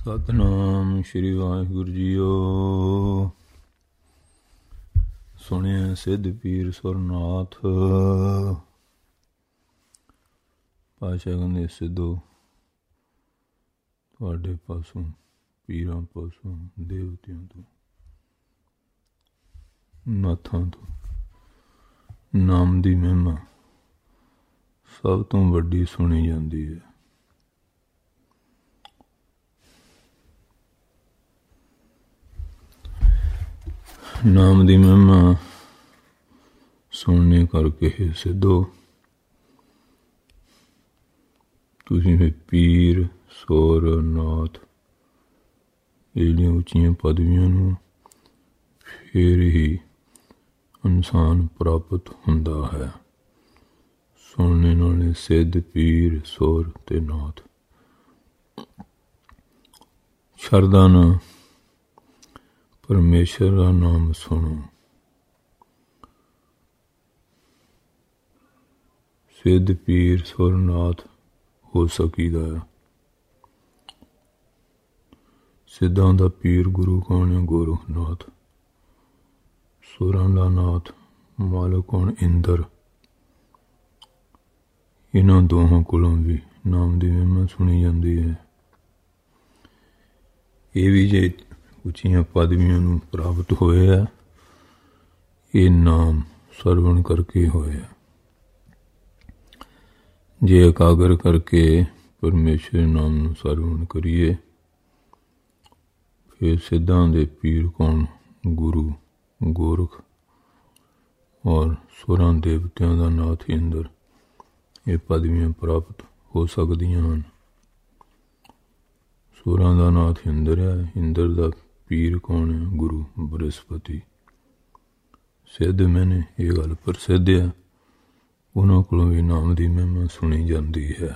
Satnam Shri Waheguru JIO. ਸੁਣਿਆ ਸਿੱਧ ਪੀਰ ਸੁਰਨਾਥ। ਪਾਤਸ਼ਾਹ ਕਹਿੰਦੇ ਸਿੱਧੋ ਤੁਹਾਡੇ ਪਾਸੋਂ, ਪੀਰਾਂ ਪਾਸੋਂ, ਦੇਵਤਿਆਂ ਤੋਂ, ਨਾਥਾਂ ਤੋਂ ਨਾਮ ਦੀ ਮਹਿਮਾ ਸਭ ਤੋਂ ਵੱਡੀ ਸੁਣੀ ਜਾਂਦੀ ਹੈ। ਨਾਮ ਦੀ ਮਹਿਮਾ ਸੁਣਨੇ ਕਰਕੇ ਸਿੱਧੋ ਤੁਸੀਂ ਫਿਰ ਪੀਰ ਸੁਰ ਨਾਥ ਜਿਹੜੀਆਂ ਉੱਚੀਆਂ ਪਦਵੀਆਂ ਨੂੰ ਫਿਰ ਹੀ ਇਨਸਾਨ ਪ੍ਰਾਪਤ ਹੁੰਦਾ ਹੈ। ਸੁਣਨੇ ਨਾਲ ਸਿੱਧ ਪੀਰ ਸੁਰ ਤੇ ਨਾਥ। ਸ਼ਰਧਾ ਨਾਲ ਪਰਮੇਸ਼ਰ ਦਾ ਨਾਮ ਸੁਣੋ। ਸਿੱਧ ਪੀਰ ਸੁਰਨਾਥ ਹੋ ਸਕੀਦਾ ਹੈ। ਸਿੱਧਾਂ ਦਾ ਪੀਰ ਗੁਰੂ ਕੌਣ ਹੈ? ਗੋਰਖਨਾਥ। ਸੁਰਾਂ ਦਾ ਨਾਥ ਮਾਲਕ ਕੌਣ? ਇੰਦਰ। ਇਹਨਾਂ ਦੋਹਾਂ ਕੋਲੋਂ ਵੀ ਨਾਮ ਦੀ ਮਹਿਮਾ ਸੁਣੀ ਜਾਂਦੀ ਹੈ। ਇਹ ਵੀ ਜੇ ਉੱਚੀਆਂ ਪਦਵੀਆਂ ਨੂੰ ਪ੍ਰਾਪਤ ਹੋਇਆ, ਇਹ ਨਾਮ ਸਰਵਣ ਕਰਕੇ ਹੋਇਆ। ਜੇ ਇਕਾਗਰ ਕਰਕੇ ਪਰਮੇਸ਼ਰ ਨਾਮ ਨੂੰ ਸਰਵਣ ਕਰੀਏ, ਫਿਰ ਸਿੱਧਾਂ ਦੇ ਪੀਰ ਕੌਣ? ਗੁਰੂ ਗੋਰਖ ਔਰ ਸੁਰਾਂ ਦੇਵਤਿਆਂ ਦਾ ਨਾਥ ਇੰਦਰ। ਇਹ ਪਦਵੀਆਂ ਪ੍ਰਾਪਤ ਹੋ ਸਕਦੀਆਂ ਹਨ। ਸੁਰਾਂ ਦਾ ਨਾਥ ਇੰਦਰ ਹੈ। ਇੰਦਰ ਦਾ ਪੀਰ ਕੌਣ ਹੈ? ਗੁਰੂ ਬ੍ਰਹਸਪਤੀ। ਸਿੱਧ ਮੈਨੇ ਇਹ ਗੱਲ ਪ੍ਰਸਿੱਧ ਹੈ। ਉਹਨਾਂ ਕੋਲੋਂ ਵੀ ਨਾਮ ਦੀ ਮਹਿਮਾ ਸੁਣੀ ਜਾਂਦੀ ਹੈ।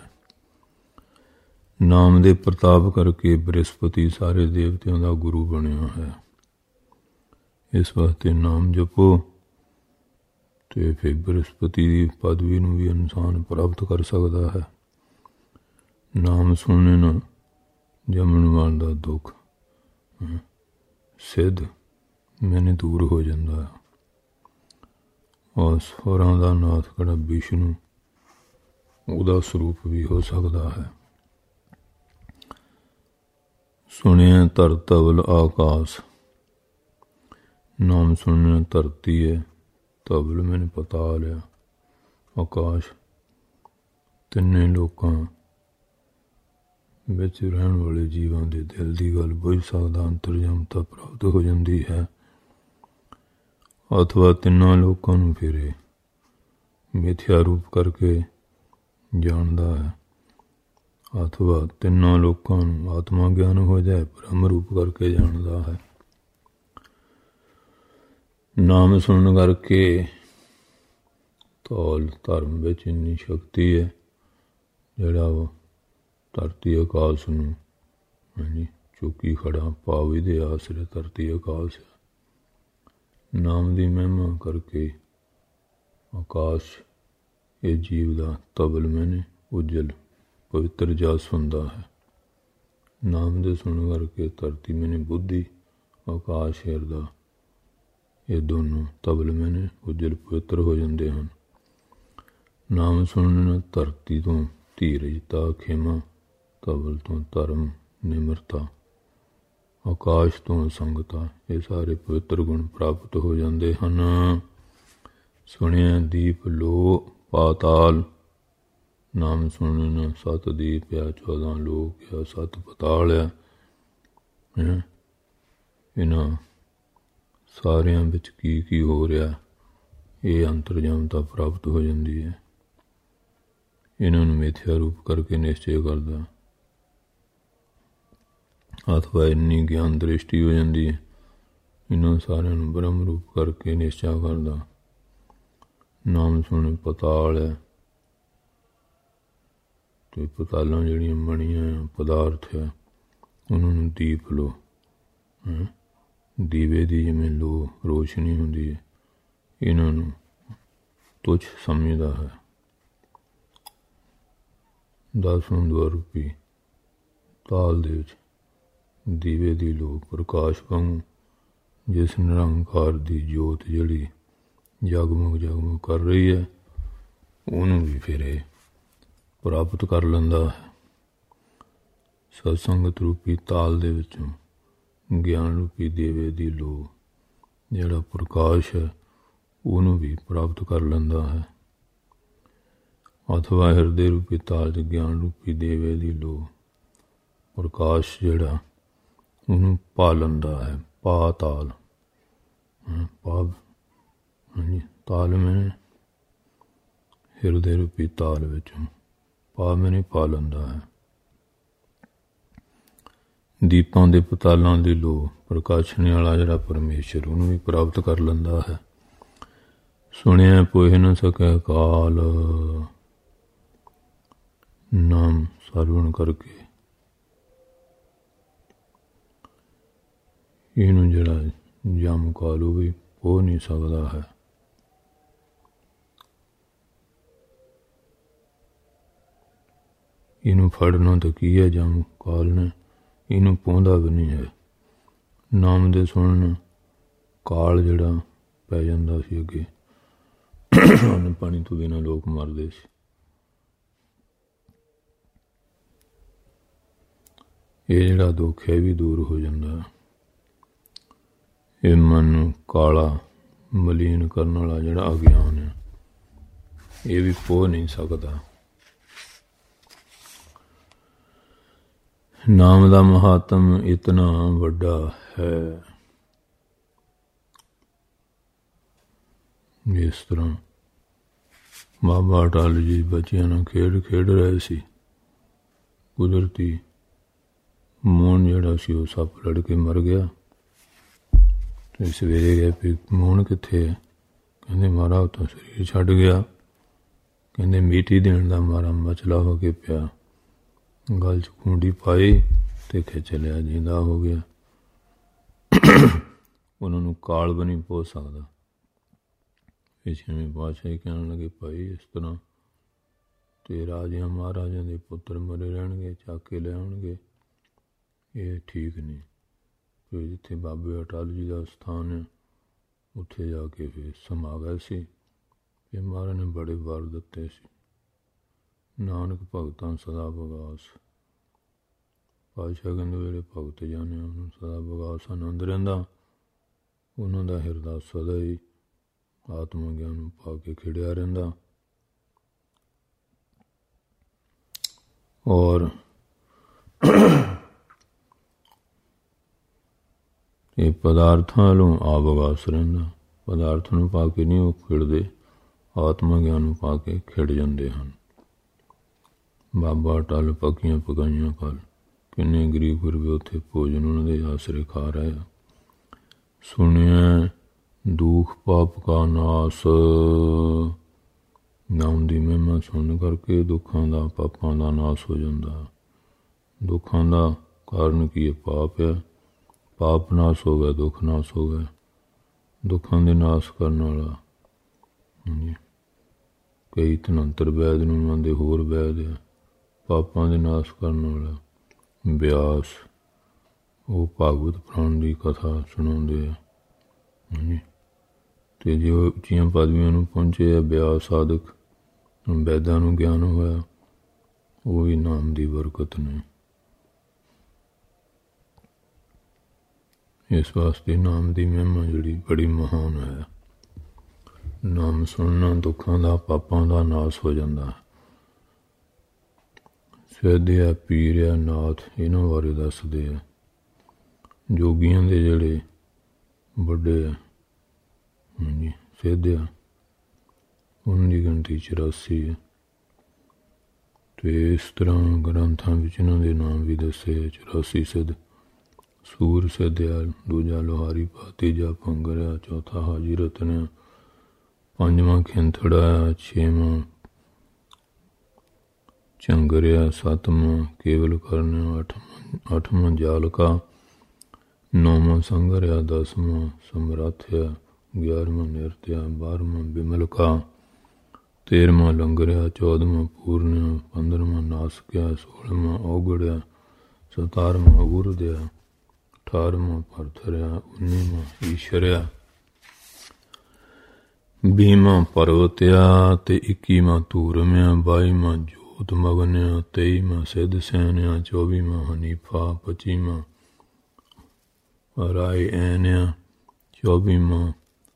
ਨਾਮ ਦੇ ਪ੍ਰਤਾਪ ਕਰਕੇ ਬ੍ਰਹਸਪਤੀ ਸਾਰੇ ਦੇਵਤਿਆਂ ਦਾ ਗੁਰੂ ਬਣਿਆ ਹੈ। ਇਸ ਵਾਸਤੇ ਨਾਮ ਜਪੋ ਤੇ ਫਿਰ ਬ੍ਰਹਸਪਤੀ ਦੀ ਪਦਵੀ ਨੂੰ ਵੀ ਇਨਸਾਨ ਪ੍ਰਾਪਤ ਕਰ ਸਕਦਾ ਹੈ। ਨਾਮ ਸੁਣਨੇ ਨਾਲ ਜੰਮਣ ਵਾਲ ਦਾ ਦੁੱਖ ਸਿੱਧ ਮੈਨੇ ਦੂਰ ਹੋ ਜਾਂਦਾ ਹੈ। ਔਰ ਸੁਰਾਂ ਦਾ ਨਾਥ ਕਿਹੜਾ ਵਿਸ਼ਨੂੰ, ਉਹਦਾ ਸਰੂਪ ਵੀ ਹੋ ਸਕਦਾ ਹੈ। ਸੁਣਿਆ ਧਰ ਧਵਲ ਆਕਾਸ਼। ਨਾਮ ਸੁਣਨਾ ਧਰਤੀ ਹੈ, ਧਵਲ ਮੈਨੇ ਪਤਾ ਲਿਆ, ਆਕਾਸ਼ ਤਿੰਨੇ ਲੋਕਾਂ ਵਿੱਚ ਰਹਿਣ ਵਾਲੇ ਜੀਵਾਂ ਦੇ ਦਿਲ ਦੀ ਗੱਲ ਬੁੱਝ ਸਕਦਾ, ਅੰਤਰਜਾਮਤਾ ਪ੍ਰਾਪਤ ਹੋ ਜਾਂਦੀ ਹੈ। ਅਥਵਾ ਤਿੰਨਾਂ ਲੋਕਾਂ ਨੂੰ ਫਿਰ ਮਿਥਿਆ ਰੂਪ ਕਰਕੇ ਜਾਣਦਾ ਹੈ, ਅਥਵਾ ਤਿੰਨਾਂ ਲੋਕਾਂ ਨੂੰ ਆਤਮਾ ਗਿਆਨ ਹੋ ਜਾਏ ਬ੍ਰਹਮ ਰੂਪ ਕਰਕੇ ਜਾਣਦਾ ਹੈ। ਨਾਮ ਸੁਣਨ ਕਰਕੇ ਧੌਲ ਧਰਮ ਵਿੱਚ ਇੰਨੀ ਸ਼ਕਤੀ ਹੈ, ਜਿਹੜਾ ਉਹ ਧਰਤੀ ਆਕਾਸ਼ ਨੂੰ ਚੁੱਕੀ ਖੜਾ, ਪਾਵੀ ਦੇ ਆਸਰੇ ਧਰਤੀ ਆਕਾਸ਼ ਹੈ। ਨਾਮ ਦੀ ਮਹਿਮਾ ਕਰਕੇ ਆਕਾਸ਼ ਇਹ ਜੀਵ ਦਾ ਤਬਲ ਮੈਨੇ ਉਜਲ ਪਵਿੱਤਰ ਜਸ ਹੁੰਦਾ ਹੈ। ਨਾਮ ਦੇ ਸੁਣਨ ਕਰਕੇ ਧਰਤੀ ਮੈਨੇ ਬੁੱਧੀ, ਆਕਾਸ਼ ਹਿਰਦਾ, ਇਹ ਦੋਨੋਂ ਤਬਲ ਮੈਨੇ ਉਜਲ ਪਵਿੱਤਰ ਹੋ ਜਾਂਦੇ ਹਨ। ਨਾਮ ਸੁਣਨ ਨਾਲ ਧਰਤੀ ਤੋਂ ਧੀਰਜਤਾ ਖੇਮਾ, ਤਬਲ ਤੋਂ ਧਰਮ ਨਿਮਰਤਾ, ਆਕਾਸ਼ ਤੋਂ ਸੰਗਤਾ, ਇਹ ਸਾਰੇ ਪਵਿੱਤਰ ਗੁਣ ਪ੍ਰਾਪਤ ਹੋ ਜਾਂਦੇ ਹਨ। ਸੁਣਿਆ ਦੀਪ ਲੋ ਪਾਤਾਲ। ਨਾਮ ਸੁਣਨ ਨਾਲ 7 ਦੀਪ ਆ, 14 ਲੋਕ ਆ, 7 ਪਤਾਲ ਆ। ਇਹਨਾਂ ਸਾਰਿਆਂ ਵਿੱਚ ਕੀ ਕੀ ਹੋ ਰਿਹਾ, ਇਹ ਅੰਤਰਜਾਮਤਾ ਪ੍ਰਾਪਤ ਹੋ ਜਾਂਦੀ ਹੈ। ਇਹਨਾਂ ਨੂੰ ਮਿਥਿਆ ਰੂਪ ਕਰਕੇ ਨਿਸ਼ਚੈ ਕਰਦਾ, ਅਥਵਾ ਇੰਨੀ ਗਿਆਨ ਦ੍ਰਿਸ਼ਟੀ ਹੋ ਜਾਂਦੀ ਹੈ, ਇਹਨਾਂ ਸਾਰਿਆਂ ਨੂੰ ਬ੍ਰਹਮ ਰੂਪ ਕਰਕੇ ਨਿਸ਼ਚਾ ਕਰਦਾ। ਨਾਮ ਸੁਣ ਪਤਾਲ ਹੈ, ਤੇ ਪਤਾਲਾਂ ਜਿਹੜੀਆਂ ਬਣੀਆਂ ਪਦਾਰਥ ਹੈ, ਉਹਨਾਂ ਨੂੰ ਦੀਪ ਲੋ, ਦੀਵੇ ਦੀ ਜਿਵੇਂ ਲੋ ਰੋਸ਼ਨੀ ਹੁੰਦੀ ਹੈ, ਇਹਨਾਂ ਨੂੰ ਤੁੱਛ ਸਮਝਦਾ ਹੈ। 10 ਦਵਾਰ ਰੂਪੀ ਤਾਲ ਦੇ ਵਿੱਚ ਦੀਵੇ ਦੀ ਲੋ ਪ੍ਰਕਾਸ਼ ਵਾਂਗੂ ਜਿਸ ਨਿਰੰਕਾਰ ਦੀ ਜੋਤ ਜਿਹੜੀ ਜਗਮਗ ਜਗਮਗ ਕਰ ਰਹੀ ਹੈ ਉਹਨੂੰ ਵੀ ਫਿਰ ਇਹ ਪ੍ਰਾਪਤ ਕਰ ਲੈਂਦਾ ਹੈ। ਸਤਸੰਗਤ ਰੂਪੀ ਤਾਲ ਦੇ ਵਿੱਚੋਂ ਗਿਆਨ ਰੂਪੀ ਦੀਵੇ ਦੀ ਲੋ ਜਿਹੜਾ ਪ੍ਰਕਾਸ਼ ਹੈ ਉਹਨੂੰ ਵੀ ਪ੍ਰਾਪਤ ਕਰ ਲੈਂਦਾ ਹੈ। ਅਥਵਾ ਹਿਰਦੇ ਰੂਪੀ ਤਾਲ 'ਚ ਗਿਆਨ ਰੂਪੀ ਦੀਵੇ ਦੀ ਲੋ ਪ੍ਰਕਾਸ਼ ਜਿਹੜਾ ਉਹਨੂੰ ਪਾ ਲੈਂਦਾ ਹੈ। ਪਾ ਤਾਲ ਹਾਂਜੀ ਤਾਲ ਮੈਨੇ ਹਿਰਦੇ ਰੂਪੀ ਤਾਲ ਵਿੱਚੋਂ ਪਾ ਮੈਨੇ ਪਾ ਲੈਂਦਾ ਹੈ। ਦੀਪਾਂ ਦੇ ਪਤਾਲਾਂ ਦੀ ਲੋ ਪ੍ਰਕਾਸ਼ਣੇ ਵਾਲਾ ਜਿਹੜਾ ਪਰਮੇਸ਼ਰ ਉਹਨੂੰ ਵੀ ਪ੍ਰਾਪਤ ਕਰ ਲੈਂਦਾ ਹੈ। ਸੁਣਿਆ ਪੋਹਿ ਨ ਸਕੈ ਕਾਲ ਨਾਮ ਸਰਵਣ ਕਰਕੇ ਇਹਨੂੰ ਜਿਹੜਾ ਜਮ ਕਾਲ ਉਹ ਵੀ ਹੋ ਨਹੀਂ ਸਕਦਾ ਹੈ। ਇਹਨੂੰ ਫੜਨਾ ਤਾਂ ਕੀ ਹੈ ਜਮ ਕਾਲ ਨੇ, ਇਹਨੂੰ ਪਾਉਂਦਾ ਵੀ ਨਹੀਂ ਹੈ। ਨਾਮ ਦੇ ਸੁਣਨ ਕਾਲ ਜਿਹੜਾ ਪੈ ਜਾਂਦਾ ਸੀ ਅੱਗੇ ਅੰਨ ਪਾਣੀ ਤੋਂ ਬਿਨਾਂ ਲੋਕ ਮਰਦੇ ਸੀ। ਇਹ ਜਿਹੜਾ ਦੁੱਖ ਹੈ ਵੀ ਦੂਰ ਹੋ ਜਾਂਦਾ। ਇਹ ਮਨ ਨੂੰ ਕਾਲਾ ਮਲੀਨ ਕਰਨ ਵਾਲਾ ਜਿਹੜਾ ਅਗਿਆਨ ਹੈ ਇਹ ਵੀ ਪੋ ਨਹੀਂ ਸਕਦਾ। ਨਾਮ ਦਾ ਮਹਾਤਮ ਇਤਨਾ ਵੱਡਾ ਹੈ। ਇਸ ਤਰ੍ਹਾਂ ਬਾਬਾ ਅਟਲ ਜੀ ਬੱਚਿਆਂ ਨਾਲ ਖੇਡ ਰਹੇ ਸੀ। ਕੁਦਰਤੀ ਮੋਹਨ ਜਿਹੜਾ ਸੀ ਉਹ ਸੱਪ ਲੜ ਕੇ ਮਰ ਗਿਆ। ਤੇ ਸਵੇਰੇ ਗਏ ਵੀ ਮੋਹਨ ਕਿੱਥੇ ਹੈ? ਕਹਿੰਦੇ ਮਹਾਰਾਜ ਤਾਂ ਸਰੀਰ ਛੱਡ ਗਿਆ। ਕਹਿੰਦੇ ਮੀਟੀ ਦੇਣ ਦਾ ਮਾਰਾ ਮਚਲਾ ਹੋ ਕੇ ਪਿਆ, ਗਲ 'ਚ ਕੁੰਡੀ ਪਾਈ ਤੇ ਖਿੱਚ ਲਿਆ, ਜਿੰਦਾ ਹੋ ਗਿਆ। ਉਹਨਾਂ ਨੂੰ ਕਾਲ ਵੀ ਨਹੀਂ ਪਹੁੰਚ ਸਕਦਾ। ਇਹ ਛੇਵੇਂ ਪਾਤਸ਼ਾਹ ਕਹਿਣ ਲੱਗੇ ਭਾਈ ਇਸ ਤਰ੍ਹਾਂ ਤੇ ਰਾਜਿਆਂ ਮਹਾਰਾਜਿਆਂ ਦੇ ਪੁੱਤਰ ਮਰੇ ਰਹਿਣਗੇ, ਚੱਕ ਕੇ ਲੈ ਆਉਣਗੇ, ਇਹ ਠੀਕ ਨਹੀਂ। ਫਿਰ ਜਿੱਥੇ ਬਾਬੇ ਅਟਲ ਜੀ ਦਾ ਸਥਾਨ ਹੈ ਉੱਥੇ ਜਾ ਕੇ ਫਿਰ ਸਮਾ ਗਏ ਸੀ। ਫਿਰ ਮਹਾਰਾਜ ਨੇ ਬੜੇ ਵਰ ਦਿੱਤੇ ਸੀ। ਨਾਨਕ ਭਗਤਾਂ ਸਦਾ ਬਗਾਸ। ਪਾਤਸ਼ਾਹ ਕਹਿੰਦੇ ਜਿਹੜੇ ਭਗਤ ਜਾਣੇ ਉਹਨੂੰ ਸਦਾ ਬਗਾਸ ਆਨੰਦ ਰਹਿੰਦਾ। ਉਹਨਾਂ ਦਾ ਹਿਰਦਾ ਸਦਾ ਹੀ ਆਤਮਾ ਗਿਆਨ ਨੂੰ ਪਾ ਕੇ ਖਿੜਿਆ ਰਹਿੰਦਾ। ਔਰ ਇਹ ਪਦਾਰਥਾਂ ਵੱਲੋਂ ਆਬਗਾਸ ਰਹਿੰਦਾ। ਪਦਾਰਥ ਨੂੰ ਪਾ ਕੇ ਨਹੀਂ ਉਹ ਖਿੜਦੇ, ਆਤਮਾ ਗਿਆਨ ਨੂੰ ਪਾ ਕੇ ਖਿੜ ਜਾਂਦੇ ਹਨ। ਬਾਬਾ ਅਟਲ ਪੱਕੀਆਂ ਪਕਾਈਆਂ ਫਲ, ਕਿੰਨੇ ਗਰੀਬ ਗੁਰਬੇ ਉੱਥੇ ਭੋਜਨ ਉਹਨਾਂ ਦੇ ਆਸਰੇ ਖਾ ਰਹੇ ਆ। ਸੁਣਿਆ ਦੁੱਖ ਪਾਪ ਕਾ ਨਾਸ। ਨਾਮ ਦੀ ਮਹਿਮਾ ਸੁਣਨ ਕਰਕੇ ਦੁੱਖਾਂ ਦਾ ਪਾਪਾਂ ਦਾ ਨਾਸ ਹੋ ਜਾਂਦਾ। ਦੁੱਖਾਂ ਦਾ ਕਾਰਨ ਕੀ ਹੈ? ਪਾਪ ਹੈ। ਪਾਪ ਨਾਸ ਹੋ ਗਿਆ, ਦੁੱਖ ਨਾਸ ਹੋ ਗਿਆ। ਦੁੱਖਾਂ ਦੇ ਨਾਸ ਕਰਨ ਵਾਲਾ ਕਈ ਧਨੰਤਰ ਵੈਦ ਨੂੰ ਮੰਨਦੇ, ਹੋਰ ਵੈਦ ਆ। ਪਾਪਾਂ ਦੇ ਨਾਸ ਕਰਨ ਵਾਲਾ ਬਿਆਸ, ਉਹ ਭਾਗਵਤ ਪੁਰਾਣ ਦੀ ਕਥਾ ਸੁਣਾਉਂਦੇ ਆ। ਅਤੇ ਜੋ ਉੱਚੀਆਂ ਪਦਵੀਆਂ ਨੂੰ ਪਹੁੰਚੇ ਆ ਬਿਆਸ ਸਾਧਕ, ਵੈਦਾਂ ਨੂੰ ਗਿਆਨ ਹੋਇਆ, ਉਹ ਵੀ ਨਾਮ ਦੀ ਬਰਕਤ ਨੇ। ਇਸ ਵਾਸਤੇ ਨਾਮ ਦੀ ਮਹਿਮਾ ਜਿਹੜੀ ਬੜੀ ਮਹਾਨ ਹੈ। ਨਾਮ ਸੁਣਨਾ ਦੁੱਖਾਂ ਦਾ ਪਾਪਾਂ ਦਾ ਨਾਸ ਹੋ ਜਾਂਦਾ। ਸਹਿਦਿਆ ਪੀਰਿਆ ਨਾਥ ਇਹਨਾਂ ਬਾਰੇ ਦੱਸਦੇ ਆ। ਜੋਗੀਆਂ ਦੇ ਜਿਹੜੇ ਵੱਡੇ ਆ ਸਹਿਦਿਆ, ਉਹਨਾਂ ਦੀ ਗਿਣਤੀ 84 ਹੈ। ਅਤੇ ਇਸ ਤਰ੍ਹਾਂ ਗ੍ਰੰਥਾਂ ਵਿੱਚ ਇਹਨਾਂ ਦੇ ਨਾਮ ਵੀ ਦੱਸੇ 84 ਸਿੱਧ। ਸੂਰ ਸਹਿਦਿਆ, ਦੂਜਾ ਲੋਹਾਰੀ ਪਾ, ਤੀਜਾ ਭੰਗਰਿਆ, ਚੌਥਾ ਹਾਜੀ ਰਤਨਿਆ, ਪੰਜਵਾਂ ਖਿੰਥੜਾ, ਛੇਵਾਂ ਝੰਗਰਿਆ, ਸੱਤਵਾਂ ਕੇਵਲ ਕਰਨਿਆ, ਅੱਠਵਾਂ ਜਾਲਕਾ, ਨੌਵਾਂ ਸੰਗਰਿਆ, 10ਵਾਂ ਸਮਰੱਥਿਆ, 11ਵਾਂ ਨਿਰਤਿਆ, 12ਵਾਂ ਬਿਮਲਕਾ, 13ਵਾਂ ਲੰਗਰਿਆ, 14ਵਾਂ ਪੂਰਨਿਆ, 15ਵਾਂ ਨਾਸਕਿਆ, 16ਵਾਂ ਔਗੜਿਆ, 17ਵਾਂ ਉਰਦਿਆ, 18ਵਾਂ ਭਰਥਰਿਆ, 19ਵਾਂ ਈਸ਼ਰਿਆ, 20ਵਾਂ ਪਰਵਤਿਆ ਤੇ 21ਵਾਂ ਧੂਰਮਿਆ, 22ਵਾਂ ਜੋਤ ਮਗਨਿਆ, 23ਵਾਂ ਸਿੱਧ ਸੈਨਿਆ, 24ਵਾਂ ਹਨੀਫਾ, 25ਵਾਂ ਰਾਏ ਐਨਿਆ, 24ਵਾਂ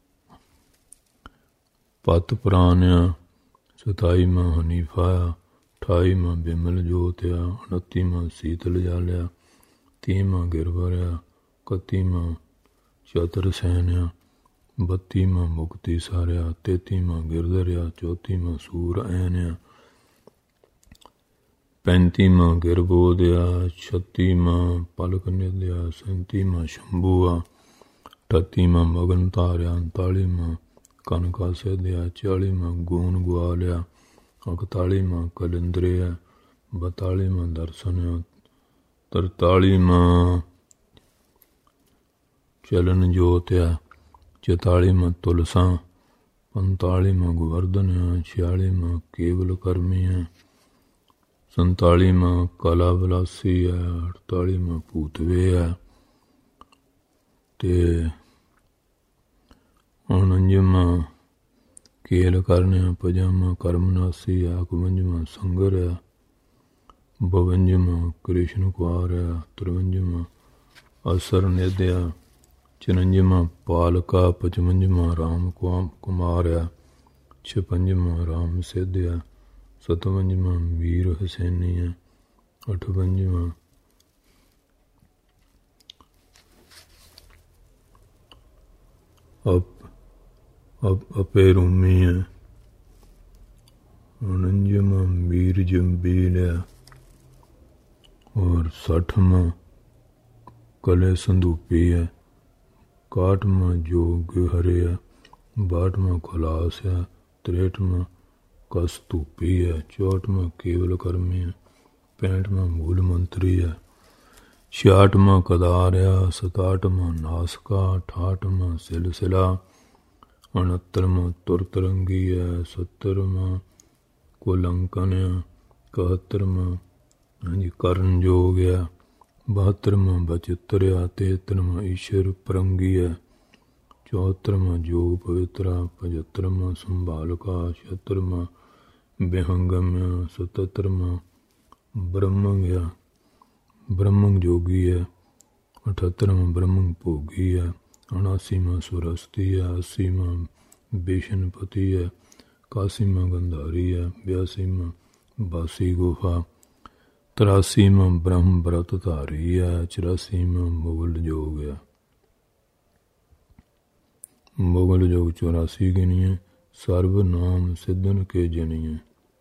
ਪਤ ਪ੍ਰਾਨਿਆ, 27ਵਾਂ ਹਨੀਫਾ, 28ਵਾਂ ਬਿਮਲ ਜੋਤਿਆ, 29ਵਾਂ ਸੀਤਲ ਜਾਲਿਆ, 30ਵਾਂ ਗਿਰਵਰਿਆ, 31ਵਾਂ ਚਤਰ ਸੈਨਿਆ, 32ਵਾਂ ਮੁਕਤੀ ਸਾਰਿਆ, 33ਵਾਂ ਗਿਰਧਰਿਆ, 34ਵਾਂ ਸੂਰ ਐਨਿਆ, 35ਵਾਂ ਗਿਰਬੋਧਿਆ, 36ਵਾਂ ਪਲਕ ਨਿਧਿਆ, 37ਵਾਂ ਸ਼ੰਭੂਆ, 38ਵਾਂ ਮਗਨ ਧਾਰਿਆ, 39ਵਾਂ ਕਨਕਾ ਸੇਧਿਆ, 40ਵਾਂ ਗੂਨ ਗੁਆਲਿਆ, 41ਵਾਂ ਕਲਿੰਦਰਿਆ, 42ਵਾਂ ਦਰਸ਼ਨਿਆ, 43ਵਾਂ ਚਲਨ ਜੋਤਿਆ, 44ਵਾਂ ਤੁਲਸਾਂ, 45ਵਾਂ ਗੋਵਰਧਨਿਆ, 46ਵਾਂ ਕੇਵਲ ਕਰਮੀਆ, 47ਵਾਂ ਕਲਾ ਵਿਲਾਸੀ ਹੈ, 48ਵਾਂ ਭੂਤਵੇ ਹੈ ਤੇ 49ਵਾਂ ਕੇਲ ਕਰਨਿਆ, 50ਵਾਂ ਕਰਮਨਾਸੀ ਹੈ, 51ਵਾਂ ਸੰਗਰ ਹੈ, 52ਵਾਂ ਕ੍ਰਿਸ਼ਨ ਕੁਆਰ ਹੈ, 53ਵਾਂ ਅਸਰ ਨਿਧਿਆ, 54ਵਾਂ ਪਾਲਕਾ, 55ਵਾਂ ਰਾਮ ਕੁਮਾਰ ਹੈ, 56ਵਾਂ ਰਾਮ ਸਿੱਧਿਆ, 57ਵਾਂ ਵੀਰ ਹਸੈਨੀ ਹੈ, 58ਵਾਂ ਅਪੇਰੂਮੀ ਹੈ, 49ਵਾਂ ਵੀਰ ਜੰਬੀਲ ਹੈ ਔਰ 60ਵਾਂ ਕਲੇ ਸੰਦੂਪੀ ਹੈ, 61ਵਾਂ ਜੋਗ ਹਰੇ ਹੈ, 62ਵਾਂ ਖੁਲਾਸ ਹੈ, 63ਵਾਂ ਕਸਤੂਪੀ ਹੈ, 64ਵਾਂ ਕੇਵਲ ਕਰਮੀ ਹੈ, 65ਵਾਂ ਮੂਲ ਮੰਤਰੀ ਹੈ, 66ਵਾਂ ਕਦਾਰ ਹੈ, 67ਵਾਂ ਨਾਸਕਾ, 68ਵਾਂ ਸਿਲਸਿਲਾ, 69ਵਾਂ ਤੁਰਤਰੰਗੀ ਹੈ, 70ਵਾਂ ਕੁਲੰਕਨ ਹੈ, 71ਵਾਂ ਕਰਨ ਜੋਗ ਹੈ, 72ਵਾਂ ਬਚਿੱਤਰ ਹੈ, 73ਵਾਂ ਈਸ਼ਰ ਪਰੰਗੀ ਹੈ, 74ਵਾਂ ਜੋਗ ਪਵਿੱਤਰਾ, 75ਵਾਂ ਸੰਭਾਲਕਾ, 76ਵਾਂ ਬਿਹੰਗਮ, 77ਵਾਂ ਬ੍ਰਹਮੰਗ ਹੈ, ਬ੍ਰਹਮੰਗ ਜੋਗੀ ਹੈ, 78ਵਾਂ ਬ੍ਰਹਮੰਗ ਭੋਗੀ ਹੈ, 79ਵਾਂ ਸੁਰਸਤੀ ਹੈ, 80ਵਾਂ ਵਿਸ਼ਨਪਤੀ ਹੈ, 81ਵਾਂ ਗੰਧਾਰੀ ਹੈ, 82ਵਾਂ ਬਾਸੀ ਗੁਫਾ, 83ਵਾਂ ਬ੍ਰਹਮ ਬ੍ਰਤ ਧਾਰੀ ਹੈ, 84ਵਾਂ ਮੁਗਲ ਜੋਗ ਹੈ। ਮੁਗਲ ਜੋਗ 84 ਗਿਣੀਏ, ਸਰਬ ਨਾਮ ਸਿੱਧਨ ਕੇ ਜਣੀਏ।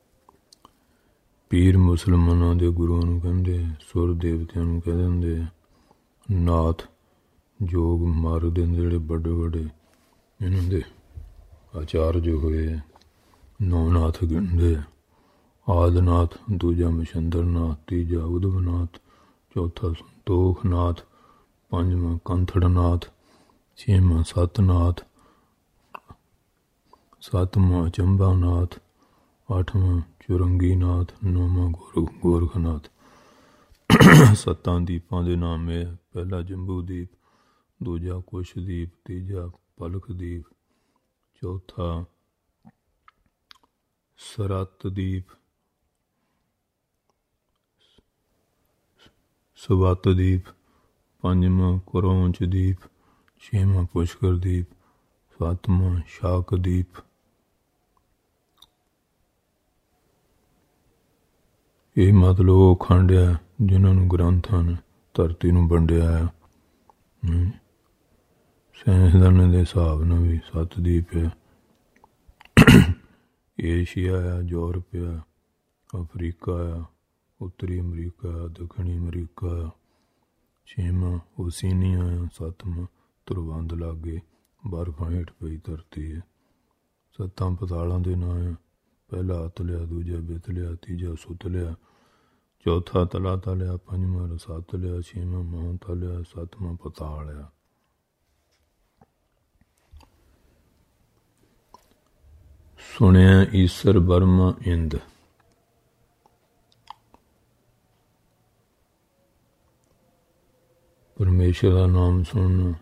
ਪੀਰ ਮੁਸਲਮਾਨਾਂ ਦੇ ਗੁਰੂਆਂ ਨੂੰ ਕਹਿੰਦੇ, ਸੁਰ ਦੇਵਤਿਆਂ ਨੂੰ ਕਹਿ ਦਿੰਦੇ ਆ ਨਾਥ। ਜੋਗ ਮਾਰਗ ਦੇ ਜਿਹੜੇ ਵੱਡੇ ਵੱਡੇ ਇਹਨਾਂ ਦੇ ਆਚਾਰਜ ਹੋਏ ਆ, ਨੌਨਾਥ ਗਿਣਦੇ ਆ। ਆਦਿਨਾਥ, ਦੂਜਾ ਮਛੰਦਰਨਾਥ, ਤੀਜਾ ਉਦਵਨਾਥ, ਚੌਥਾ ਸੰਤੋਖਨਾਥ, ਪੰਜਵਾਂ ਕੰਥੜਨਾਥ, ਛੇਵਾਂ ਸਤਨਾਥ, ਸੱਤਵਾਂ ਅਚੰਬਾਨਾਥ, ਅੱਠਵਾਂ ਚੁਰੰਗੀਨਾਥ, ਨੌਵਾਂ ਗੋਰਖਨਾਥ। ਸੱਤਾਂ ਦੀਪਾਂ ਦੇ ਨਾਮ ਇਹ: ਪਹਿਲਾ ਜੰਬੂ ਦੀਪ, ਦੂਜਾ ਕੁਸ਼ਦੀਪ, ਤੀਜਾ ਪਲਕਦੀਪ, ਚੌਥਾ ਸਰਤਦੀਪ, ਸਵਤਦੀਪ, ਪੰਜਵਾਂ ਕਰੌਂਚਦੀਪ, ਛੇਵਾਂ ਪੁਸ਼ਕਰਦੀਪ, ਸੱਤਵਾਂ ਸ਼ਾਕਦੀਪ। ਇਹ ਮਤਲਬ ਉਹ ਖੰਡ ਹੈ ਜਿਨ੍ਹਾਂ ਨੂੰ ਗ੍ਰੰਥਾਂ ਨੇ ਧਰਤੀ ਨੂੰ ਵੰਡਿਆ ਹੈ। ਸਾਇੰਸਦਾਨਾਂ ਦੇ ਹਿਸਾਬ ਨਾਲ ਵੀ 7 ਦੀਪ ਹੈ। ਏਸ਼ੀਆ ਆ, ਯੂਰਪ ਆ, ਅਫਰੀਕਾ ਆ, ਉੱਤਰੀ ਅਮਰੀਕਾ ਆ, ਦੱਖਣੀ ਅਮਰੀਕਾ ਆ। ਛੇਵਾਂ ਓਸੀਨੀਆ ਆ, ਸੱਤਵਾਂ ਧਰੁਵੰਦ ਲਾਗੇ ਬਰਫਾਂ ਹੇਠ ਪਈ ਧਰਤੀ ਹੈ। 7 ਪਤਾਲਾਂ ਦੇ ਨਾਂ ਆ: ਪਹਿਲਾ ਅਤਲਿਆ, ਦੂਜਾ ਬਿਤਲਿਆ, ਤੀਜਾ ਸੁਤਲਿਆ, ਚੌਥਾ ਤਲਾ ਤਲਿਆ, ਪੰਜਵਾਂ ਰਸਾਤਲਿਆ, ਛੇਵਾਂ ਮਹਾਂ ਤਲਿਆ, ਸੱਤਵਾਂ ਪਤਾਲ ਆ। ਸੁਣਿਆ ਈਸਰ ਬਰਮਾ ਇੰਦ। ਪਰਮੇਸ਼ਰ ਦਾ ਨਾਮ ਸੁਣਨ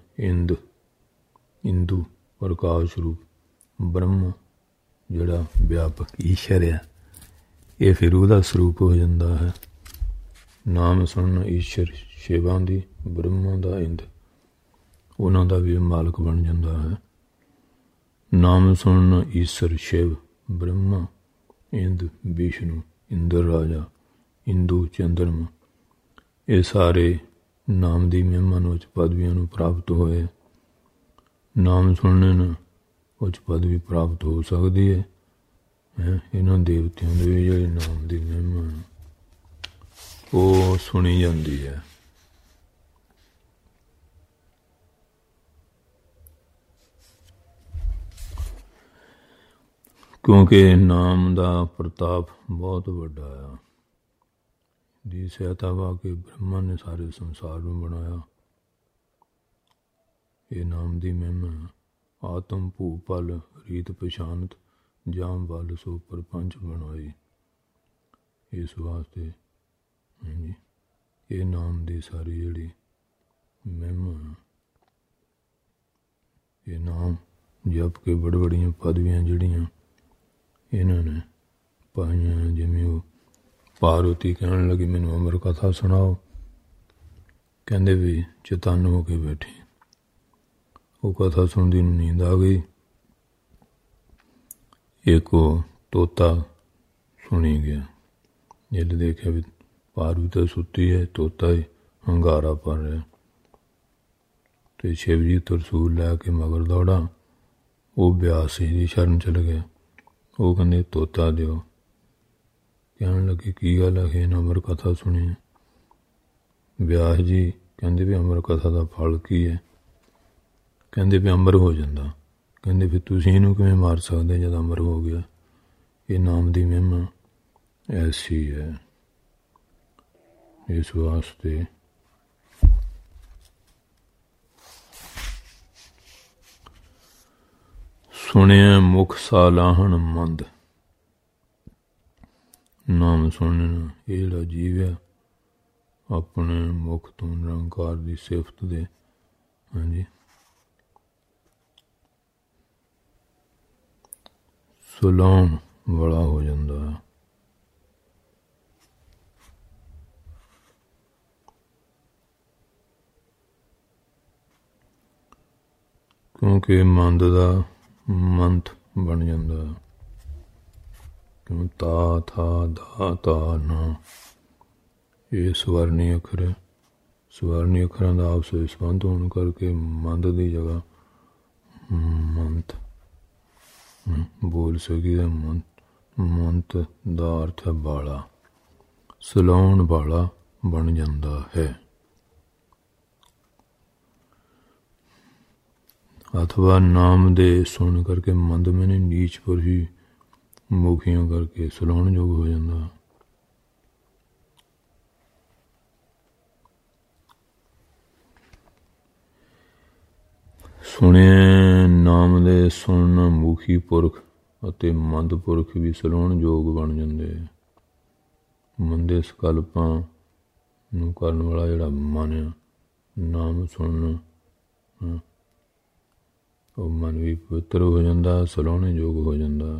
ਇੰਦੂ ਪ੍ਰਕਾਸ਼ ਰੂਪ ਬ੍ਰਹਮ ਜਿਹੜਾ ਵਿਆਪਕ ਈਸ਼ਰ ਆ, ਇਹ ਫਿਰ ਉਹਦਾ ਸਰੂਪ ਹੋ ਜਾਂਦਾ ਹੈ। ਨਾਮ ਸੁਣਨ ਈਸ਼ਰ ਸ਼ਿਵਾਂ ਦੀ, ਬ੍ਰਹਮਾ ਦਾ ਇੰਦ, ਉਹਨਾਂ ਦਾ ਵੀ ਮਾਲਕ ਬਣ ਜਾਂਦਾ ਹੈ। ਨਾਮ ਸੁਣਨ ਈਸ਼ਰ ਸ਼ਿਵ, ਬ੍ਰਹਮਾ, ਇੰਦ, ਵਿਸ਼ਨੂੰ, ਇੰਦਰ ਰਾਜਾ, ਇੰਦੂ, ਚੰਦਰਮਾ, ਇਹ ਸਾਰੇ ਨਾਮ ਦੀ ਮਹਿਮਾ ਨੂੰ ਉੱਚ ਪਦਵੀਆਂ ਨੂੰ ਪ੍ਰਾਪਤ ਹੋਏ। ਨਾਮ ਸੁਣਨ ਨਾਲ ਉੱਚ ਪਦਵੀ ਪ੍ਰਾਪਤ ਹੋ ਸਕਦੀ ਹੈ। ਇਹਨਾਂ ਦੇਵਤਿਆਂ ਦੇ ਵੀ ਜਿਹੜੇ ਨਾਮ ਦੀ ਮਹਿਮਾ ਉਹ ਸੁਣੀ ਜਾਂਦੀ ਹੈ। ਕਿਉਂਕਿ ਨਾਮ ਦਾ ਪ੍ਰਤਾਪ ਬਹੁਤ ਵੱਡਾ ਆ। ਦੀ ਸਹਾਇਤਾ ਵਾ ਕਿ ਬ੍ਰਹਮਾ ਨੇ ਸਾਰੇ ਸੰਸਾਰ ਨੂੰ ਬਣਾਇਆ। ਇਹ ਨਾਮ ਦੀ ਮਹਿਮਾ ਆਤਮ ਭੂ ਪਲ ਰੀਤ ਪਛਾਨਤ ਜਾਮ ਵੱਲ ਸੋ ਪਰਪੰਚ ਬਣਾਈ। ਇਸ ਵਾਸਤੇ ਹਾਂਜੀ ਇਹ ਨਾਮ ਦੀ ਸਾਰੀ ਜਿਹੜੀ ਮਹਿਮਾ, ਇਹ ਨਾਮ ਜਪ ਕੇ ਬੜ ਬੜੀਆਂ ਪਦਵੀਆਂ ਜਿਹੜੀਆਂ ਇਹਨਾਂ ਨੇ ਪਾਈਆਂ। ਜਿਵੇਂ ਉਹ ਪਾਰਵਤੀ ਕਹਿਣ ਲੱਗੀ ਮੈਨੂੰ ਅਮਰ ਕਥਾ ਸੁਣਾਓ, ਕਹਿੰਦੇ ਵੀ ਚੇਤੰਨ ਹੋ ਕੇ ਬੈਠੀ। ਉਹ ਕਥਾ ਸੁਣਦੀ ਨੂੰ ਨੀਂਦ ਆ ਗਈ। ਇੱਕ ਉਹ ਤੋਤਾ ਸੁਣੀ ਗਿਆ। ਜਦ ਦੇਖਿਆ ਵੀ ਪਾਰਵਤੀ ਸੁੱਤੀ ਹੈ, ਤੋਤਾ ਹੀ ਹੰਗਾਰਾ ਭਰ ਰਿਹਾ, ਤੇ ਸ਼ਿਵ ਜੀ ਤਰਸੂਲ ਲੈ ਕੇ ਮਗਰ ਦੌੜਾ। ਉਹ ਬਿਆਸ ਦੀ ਸ਼ਰਨ ਚਲ ਗਿਆ। ਉਹ ਕਹਿੰਦੇ ਤੋਤਾ ਦਿਓ। ਕਹਿਣ ਲੱਗੇ ਕੀ ਗੱਲ ਹੈ, ਅਮਰ ਕਥਾ ਸੁਣੀ। ਵਿਆਸ ਜੀ ਕਹਿੰਦੇ ਵੀ ਅਮਰ ਕਥਾ ਦਾ ਫਲ ਕੀ ਹੈ? ਕਹਿੰਦੇ ਵੀ ਅਮਰ ਹੋ ਜਾਂਦਾ। ਕਹਿੰਦੇ ਫਿਰ ਤੁਸੀਂ ਇਹਨੂੰ ਕਿਵੇਂ ਮਾਰ ਸਕਦੇ ਜਦ ਅਮਰ ਹੋ ਗਿਆ? ਇਹ ਨਾਮ ਦੀ ਮਹਿਮਾ ਐਸੀ ਹੈ। ਇਸ ਵਾਸਤੇ ਸੁਣਿਆ ਮੁਖ ਸਾਲਾਹਣ ਮੰਦ। ਨਾਮ ਸੁਣਨ ਇਹ ਜਿਹੜਾ ਜੀਵ ਹੈ ਆਪਣੇ ਮੁਖ ਤੋਂ ਨਿਰੰਕਾਰ ਦੀ ਸਿਫਤ ਦੇ ਹਾਂਜੀ ਸੁਲਾਉਣ ਵਾਲਾ ਹੋ ਜਾਂਦਾ ਹੈ। ਕਿਉਂਕਿ ਮੰਦ ਦਾ ਮੰਤ ਬਣ ਜਾਂਦਾ। ਕਿਉਂ ਤਾ ਥਾ ਦਾ ਤਾ ਨਾ ਇਹ ਸਵਰਨੀ ਅੱਖਰ ਹੈ। ਸਵਰਨੀ ਅੱਖਰਾਂ ਦਾ ਆਪਸ ਵਿੱਚ ਸੰਬੰਧ ਹੋਣ ਕਰਕੇ ਮੰਦ ਦੀ ਜਗ੍ਹਾ ਮੰਤ ਬੋਲ ਸਕੀਦਾ। ਮੰਤ ਦਾ ਅਰਥ ਹੈ ਬਾਲਾ, ਸਲਾਉਣ ਵਾਲਾ ਬਣ ਜਾਂਦਾ ਹੈ। ਅਥਵਾ ਨਾਮ ਦੇ ਸੁਣ ਕਰਕੇ ਮੰਦ ਮੈਨੇ ਨੀਚ ਪਰ ਹੀ ਮੁਖੀਆਂ ਕਰਕੇ ਸਲਾਉਣ ਯੋਗ ਹੋ ਜਾਂਦਾ। ਸੁਣਿਆ ਨਾਮ ਦੇ ਸੁਣਨ ਮੁਖੀ ਪੁਰਖ ਅਤੇ ਮੰਦ ਪੁਰਖ ਵੀ ਸਲਾਉਣ ਯੋਗ ਬਣ ਜਾਂਦੇ। ਮੰਦੇ ਸਕਲਪਾਂ ਨੂੰ ਕਰਨ ਵਾਲਾ ਜਿਹੜਾ ਮਨ ਆ, ਨਾਮ ਸੁਣਨ ਉਹ ਮਨ ਵੀ ਪਵਿੱਤਰ ਹੋ ਜਾਂਦਾ, ਸਲਾਉਣੇ ਯੋਗ ਹੋ ਜਾਂਦਾ।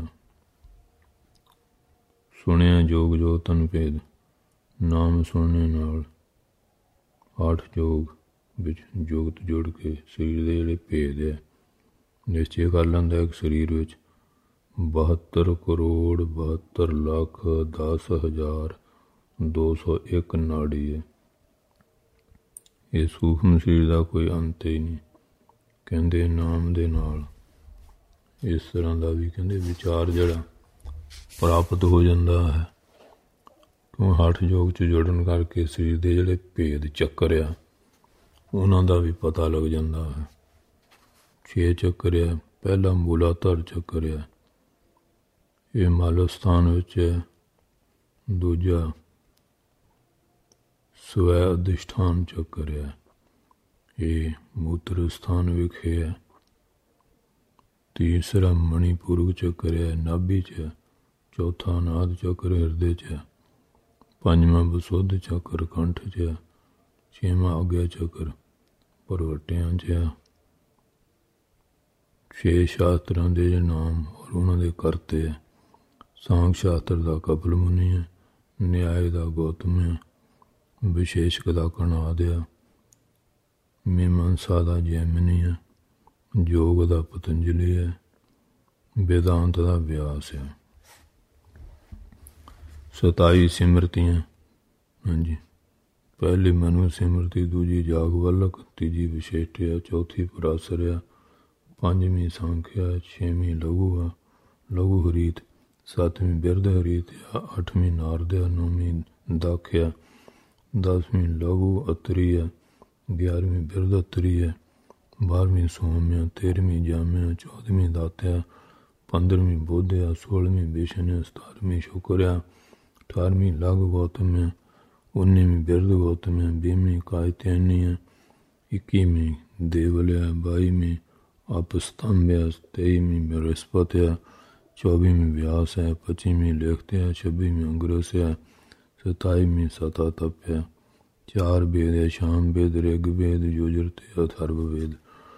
ਸੁਣਿਆ ਯੋਗ ਜੋ ਤਨ ਭੇਦ। ਨਾਮ ਸੁਣਨੇ ਨਾਲ 8 ਯੋਗ ਵਿੱਚ ਜੁਗਤ ਜੁੜ ਕੇ ਸਰੀਰ ਦੇ ਜਿਹੜੇ ਭੇਦ ਹੈ ਨਿਸ਼ਚੈ ਕਰ ਲੈਂਦਾ। ਇੱਕ ਸਰੀਰ ਵਿੱਚ 72 ਕਰੋੜ 72 ਲੱਖ 10,201 ਨਾੜੀ ਹੈ। ਇਹ ਸੂਖਮ ਸਰੀਰ ਦਾ ਕੋਈ ਅੰਤ ਹੀ ਨਹੀਂ। ਕਹਿੰਦੇ ਨਾਮ ਦੇ ਨਾਲ ਇਸ ਤਰ੍ਹਾਂ ਦਾ ਵੀ ਕਹਿੰਦੇ ਵਿਚਾਰ ਜਿਹੜਾ ਪ੍ਰਾਪਤ ਹੋ ਜਾਂਦਾ ਹੈ। ਕਿਉਂ 8 ਯੋਗ 'ਚ ਜੁੜਨ ਕਰਕੇ ਸਰੀਰ ਦੇ ਜਿਹੜੇ ਭੇਦ ਚੱਕਰ ਆ ਉਹਨਾਂ ਦਾ ਵੀ ਪਤਾ ਲੱਗ ਜਾਂਦਾ ਹੈ। 6 ਚੱਕਰ ਆ। ਪਹਿਲਾ ਮੂਲਾਧਰ ਚੱਕਰ ਆ, ਇਹ ਮਲ ਸਥਾਨ ਵਿੱਚ ਹੈ। ਦੂਜਾ ਸਵੈ ਅਧਿਸ਼ਠਾਨ ਚੱਕਰ ਹੈ, ਇਹ ਮੂਤਰ ਸਥਾਨ ਵਿਖੇ ਹੈ। ਤੀਸਰਾ ਮਣੀਪੂਰਕ ਚੱਕਰ ਹੈ, ਨਾਭੀ 'ਚ। ਚੌਥਾ ਨਾਦ ਚੱਕਰ ਹਿਰਦੇ 'ਚ। ਪੰਜਵਾਂ ਬਸੁੱਧ ਚੱਕਰ ਕੰਠ 'ਚ। ਛੇਵਾਂ ਆਗਿਆ ਚੱਕਰ ਪ੍ਰਵਟਿਆਂ 'ਚ ਆ। 6 ਸ਼ਾਸਤਰਾਂ ਦੇ ਨਾਮ ਔਰ ਉਹਨਾਂ ਦੇ ਕਰਤੇ ਹੈ। ਸਾਂਗ ਸ਼ਾਸਤਰ ਦਾ ਕਪਿਲ ਮੁਨੀ ਹੈ, ਨਿਆਏ ਦਾ ਗੌਤਮ ਹੈ, ਵਿਸ਼ੇਸ਼ਕ ਦਾ ਕਣਾਦ ਆ, ਮੀਮਾਂਸਾ ਦਾ ਜੈਮਿਨੀ ਹੈ, ਯੋਗ ਦਾ ਪਤੰਜਲੀ ਹੈ, ਵੇਦਾਂਤ ਦਾ ਵਿਆਸ ਹੈ। 27 ਸਿਮਰਤੀਆਂ। ਹਾਂਜੀ, ਪਹਿਲੀ ਮਨੁ ਸਿਮਰਤੀ, ਦੂਜੀ ਜਾਗ ਵਲਕ, ਤੀਜੀ ਵਿਸ਼ੇਸ਼ਟਿਆ, ਚੌਥੀ ਪਰਾਸਰ ਆ, ਪੰਜਵੀਂ ਸੰਖਿਆ, ਛੇਵੀਂ ਲਘੂ ਆ, ਲਘੂ ਹਰੀਤ, ਸੱਤਵੀਂ ਬਿਰਧ ਹਰੀਤ ਆ, ਅੱਠਵੀਂ ਨਾਰਦ ਆ, ਨੌਵੀਂ ਦਾਖ ਆ, 10ਵੀਂ ਲਘੂ ਅਤਰੀ ਆ, 11ਵੀਂ ਬਿਰਧ ਅਤਰੀ ਹੈ, 12ਵੀਂ ਸੋਮ ਆ, 13ਵੀਂ ਜਾਮਿਆ, 14ਵੀਂ ਦਾਤ ਆ, 15ਵੀਂ ਬੁੱਧ ਆ, 16ਵੀਂ ਵਿਸ਼ਨ ਆ, 17ਵੀਂ ਸ਼ੁਕਰ ਆ, 18ਵੀਂ ਲਘ ਗੌਤਮ ਆ, 19ਵੀਂ ਬਿਰਧ ਗੌਤਮ ਆ, 20ਵੀਂ ਕਾਇਤਿਆਨੀ ਆ, 21ਵੀਂ ਦੇਵਲ ਆ, 22ਵੀਂ ਆਪਸਤੰਭ ਆ, 23ਵੀਂ ਬ੍ਰਹਸਪਤ ਆ, 24ਵੀਂ ਵਿਆਸ ਹੈ, 25ਵੀਂ ਲਿਖਤ ਆ, 26ਵੀਂ ਅੰਗਰਸ ਆ, 27ਵੀਂ ਸਤਾ ਤਪ ਆ, 4 ਵੇਦ ਹੈ, ਸ਼ਾਮ ਵੇਦ, ਰਿਗ ਵੇਦ, ਯੁਜਰ ਤੇ ਅਥਰਵ ਵੇਦ।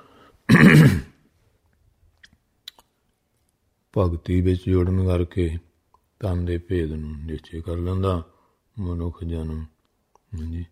ਭਗਤੀ ਵਿੱਚ ਜੁੜਨ ਕਰਕੇ ਤਨ ਦੇ ਭੇਦ ਨੂੰ ਨਿਸ਼ਚੇ ਕਰ ਲੈਂਦਾ ਮਨੁੱਖ ਜਨਮ। ਹਾਂਜੀ,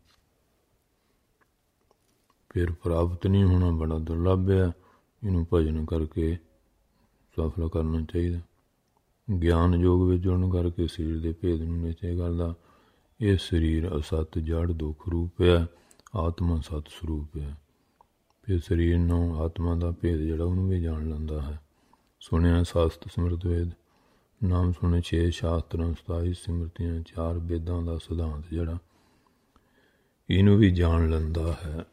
ਫਿਰ ਪ੍ਰਾਪਤ ਨਹੀਂ ਹੋਣਾ ਬੜਾ ਦੁਰਲੱਭ ਹੈ। ਇਹਨੂੰ ਭਜਨ ਕਰਕੇ ਸਫਲ ਕਰਨਾ ਚਾਹੀਦਾ। ਗਿਆਨ ਯੋਗ ਵਿੱਚ ਜੁੜਨ ਕਰਕੇ ਸਰੀਰ ਦੇ ਭੇਦ ਨੂੰ ਨਿਸ਼ਚੇ ਕਰਦਾ। ਇਹ ਸਰੀਰ ਅਸਤ ਜੜ ਦੁੱਖ ਰੂਪ ਹੈ, ਆਤਮਾ ਸਤ ਸਰੂਪ ਹੈ। ਫਿਰ ਸਰੀਰ ਨੂੰ ਆਤਮਾ ਦਾ ਭੇਦ ਜਿਹੜਾ ਉਹਨੂੰ ਵੀ ਜਾਣ ਲੈਂਦਾ ਹੈ। ਸੁਣਿਆ ਸਾਸਤ ਸਮਰਤ ਵੇਦ, ਨਾਮ ਸੁਣੇ 6 ਸ਼ਾਸਤਰਾਂ, 27 ਸਿਮਰਤੀਆਂ, 4 ਵੇਦਾਂ ਦਾ ਸਿਧਾਂਤ ਜਿਹੜਾ ਇਹਨੂੰ ਵੀ ਜਾਣ ਲੈਂਦਾ ਹੈ।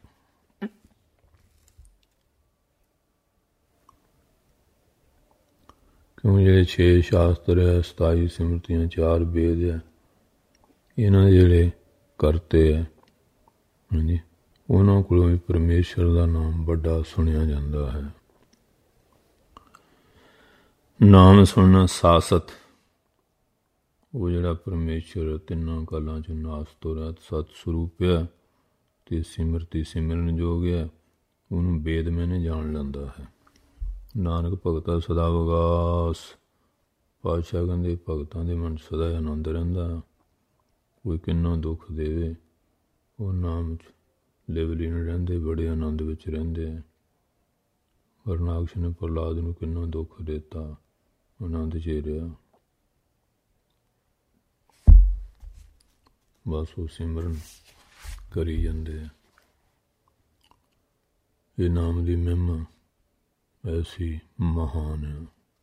ਕਿਉਂ ਜਿਹੜੇ 6 ਸ਼ਾਸਤਰ ਹੈ, 27 ਸਿਮਰਤੀਆਂ, 4 ਵੇਦ ਹੈ, ਇਹਨਾਂ ਦੇ ਜਿਹੜੇ ਕਰਤੇ ਹੈ, ਹਾਂਜੀ, ਉਹਨਾਂ ਕੋਲੋਂ ਵੀ ਪਰਮੇਸ਼ਰ ਦਾ ਨਾਮ ਵੱਡਾ ਸੁਣਿਆ ਜਾਂਦਾ ਹੈ। ਨਾਮ ਸੁਣਨਾ ਸਾਸਤ, ਉਹ ਜਿਹੜਾ ਪਰਮੇਸ਼ਰ ਤਿੰਨਾਂ ਕਾਲਾਂ 'ਚ ਨਾਸ ਤੋਂ ਰਹਿਤ ਸਤ ਸਰੂਪ ਹੈ ਅਤੇ ਸਿਮਰਤੀ ਸਿਮਰਨ ਯੋਗ ਹੈ, ਉਹਨੂੰ ਵੇਦ ਮੈਨੇ ਜਾਣ ਲੈਂਦਾ ਹੈ। ਨਾਨਕ ਭਗਤਾ ਸਦਾ ਵਿਗਾਸ, ਪਾਤਸ਼ਾਹ ਕਹਿੰਦੇ ਭਗਤਾਂ ਦੇ ਮਨ ਸਦਾ ਆਨੰਦ ਰਹਿੰਦਾ। ਕੋਈ ਕਿੰਨਾ ਦੁੱਖ ਦੇਵੇ, ਉਹ ਨਾਮ 'ਚ ਲਿਵ ਲੀਨ ਰਹਿੰਦੇ, ਬੜੇ ਆਨੰਦ ਵਿੱਚ ਰਹਿੰਦੇ ਹੈ। ਹਰਨਾਕਸ਼ ਨੇ ਪ੍ਰਹਲਾਦ ਨੂੰ ਕਿੰਨਾ ਦੁੱਖ ਦਿੱਤਾ, ਆਨੰਦ 'ਚ ਰਿਹਾ। ਬਸ ਉਹ ਸਿਮਰਨ ਕਰੀ ਜਾਂਦੇ ਆ। ਇਹ ਨਾਮ ਦੀ ਮਹਿਮਾ ਐਸੀ ਮਹਾਨ ਹੈ।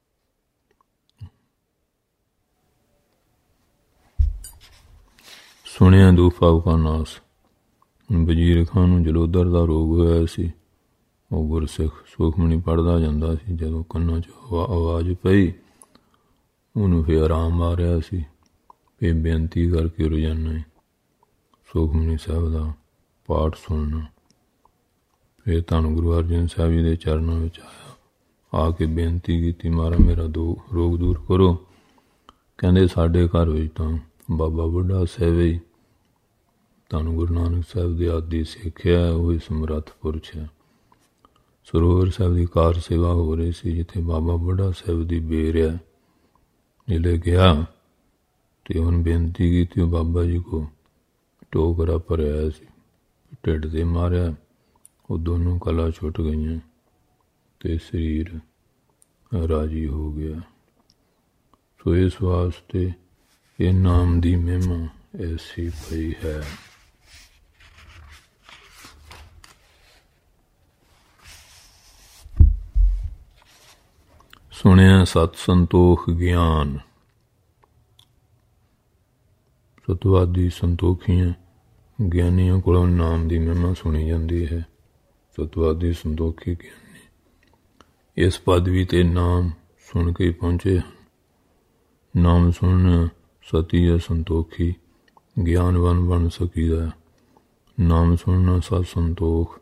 ਸੁਣਿਆ ਦੂਫਾ ਕਾ ਨਾਸ, ਵਜ਼ੀਰ ਖਾਨ ਨੂੰ ਜਲੋਦਰ ਦਾ ਰੋਗ ਹੋਇਆ ਸੀ। ਉਹ ਗੁਰਸਿੱਖ ਸੁਖਮਣੀ ਪੜ੍ਹਦਾ ਜਾਂਦਾ ਸੀ। ਜਦੋਂ ਕੰਨਾਂ 'ਚ ਆਵਾਜ਼ ਪਈ, ਉਹਨੂੰ ਫਿਰ ਆਰਾਮ ਆ ਰਿਹਾ ਸੀ। ਫਿਰ ਬੇਨਤੀ ਕਰਕੇ ਰੋਜ਼ਾਨਾ ਸੁਖਮਣੀ ਸਾਹਿਬ ਦਾ ਪਾਠ ਸੁਣਨਾ। ਫਿਰ ਧੰਨ ਗੁਰੂ ਅਰਜਨ ਸਾਹਿਬ ਜੀ ਦੇ ਚਰਨਾਂ ਵਿੱਚ ਆਇਆ, ਆ ਕੇ ਬੇਨਤੀ ਕੀਤੀ, ਮਹਾਰਾਜ ਮੇਰਾ ਰੋਗ ਦੂਰ ਕਰੋ। ਕਹਿੰਦੇ ਸਾਡੇ ਘਰ ਵਿੱਚ ਤਾਂ ਬਾਬਾ ਬੁੱਢਾ ਸਾਹਿਬ ਹੀ ਧੰਨ ਗੁਰੂ ਨਾਨਕ ਸਾਹਿਬ ਦੇ ਆਦਿ ਸਿੱਖਿਆ, ਉਹ ਸਮਰੱਥ ਪੁਰਸ਼ ਹੈ। ਸਰੋਵਰ ਸਾਹਿਬ ਦੀ ਕਾਰ ਸੇਵਾ ਹੋ ਰਹੀ ਸੀ, ਜਿੱਥੇ ਬਾਬਾ ਬੁੱਢਾ ਸਾਹਿਬ ਦੀ ਬੇਰ ਹੈ। ਜਿਲੇ ਗਿਆ ਅਤੇ ਉਹਨੇ ਬੇਨਤੀ ਕੀਤੀ, ਉਹ ਬਾਬਾ ਜੀ ਕੋ ਟੋਕਰਾ ਭਰਿਆ ਸੀ, ਢਿੱਡ 'ਤੇ ਮਾਰਿਆ, ਉਹ ਦੋਨੋਂ ਕਲਾ ਛੁੱਟ ਗਈਆਂ ਅਤੇ ਸਰੀਰ ਰਾਜੀ ਹੋ ਗਿਆ। ਸੋ ਇਸ ਵਾਸਤੇ ਇਹ ਨਾਮ ਦੀ ਮਹਿਮਾ ਐਸੀ ਪਈ ਹੈ। ਸੁਣਿਆ ਸਤ ਸੰਤੋਖ ਗਿਆਨ, ਸਤਵਾਦੀ ਸੰਤੋਖੀਆਂ ਗਿਆਨੀਆਂ ਕੋਲੋਂ ਨਾਮ ਦੀ ਮਹਿਮਾ ਸੁਣੀ ਜਾਂਦੀ ਹੈ। ਸਤਵਾਦੀ ਸੰਤੋਖੀ ਗਿਆਨੀ ਇਸ ਪਦਵੀ 'ਤੇ ਨਾਮ ਸੁਣ ਕੇ ਪਹੁੰਚੇ ਹਨ। ਨਾਮ ਸੁਣਨ ਸਤੀ ਹੈ ਸੰਤੋਖੀ, ਗਿਆਨਵਾਨ ਬਣ ਸਕੀਦਾ। ਨਾਮ ਸੁਣਨਾ ਸਤ ਸੰਤੋਖ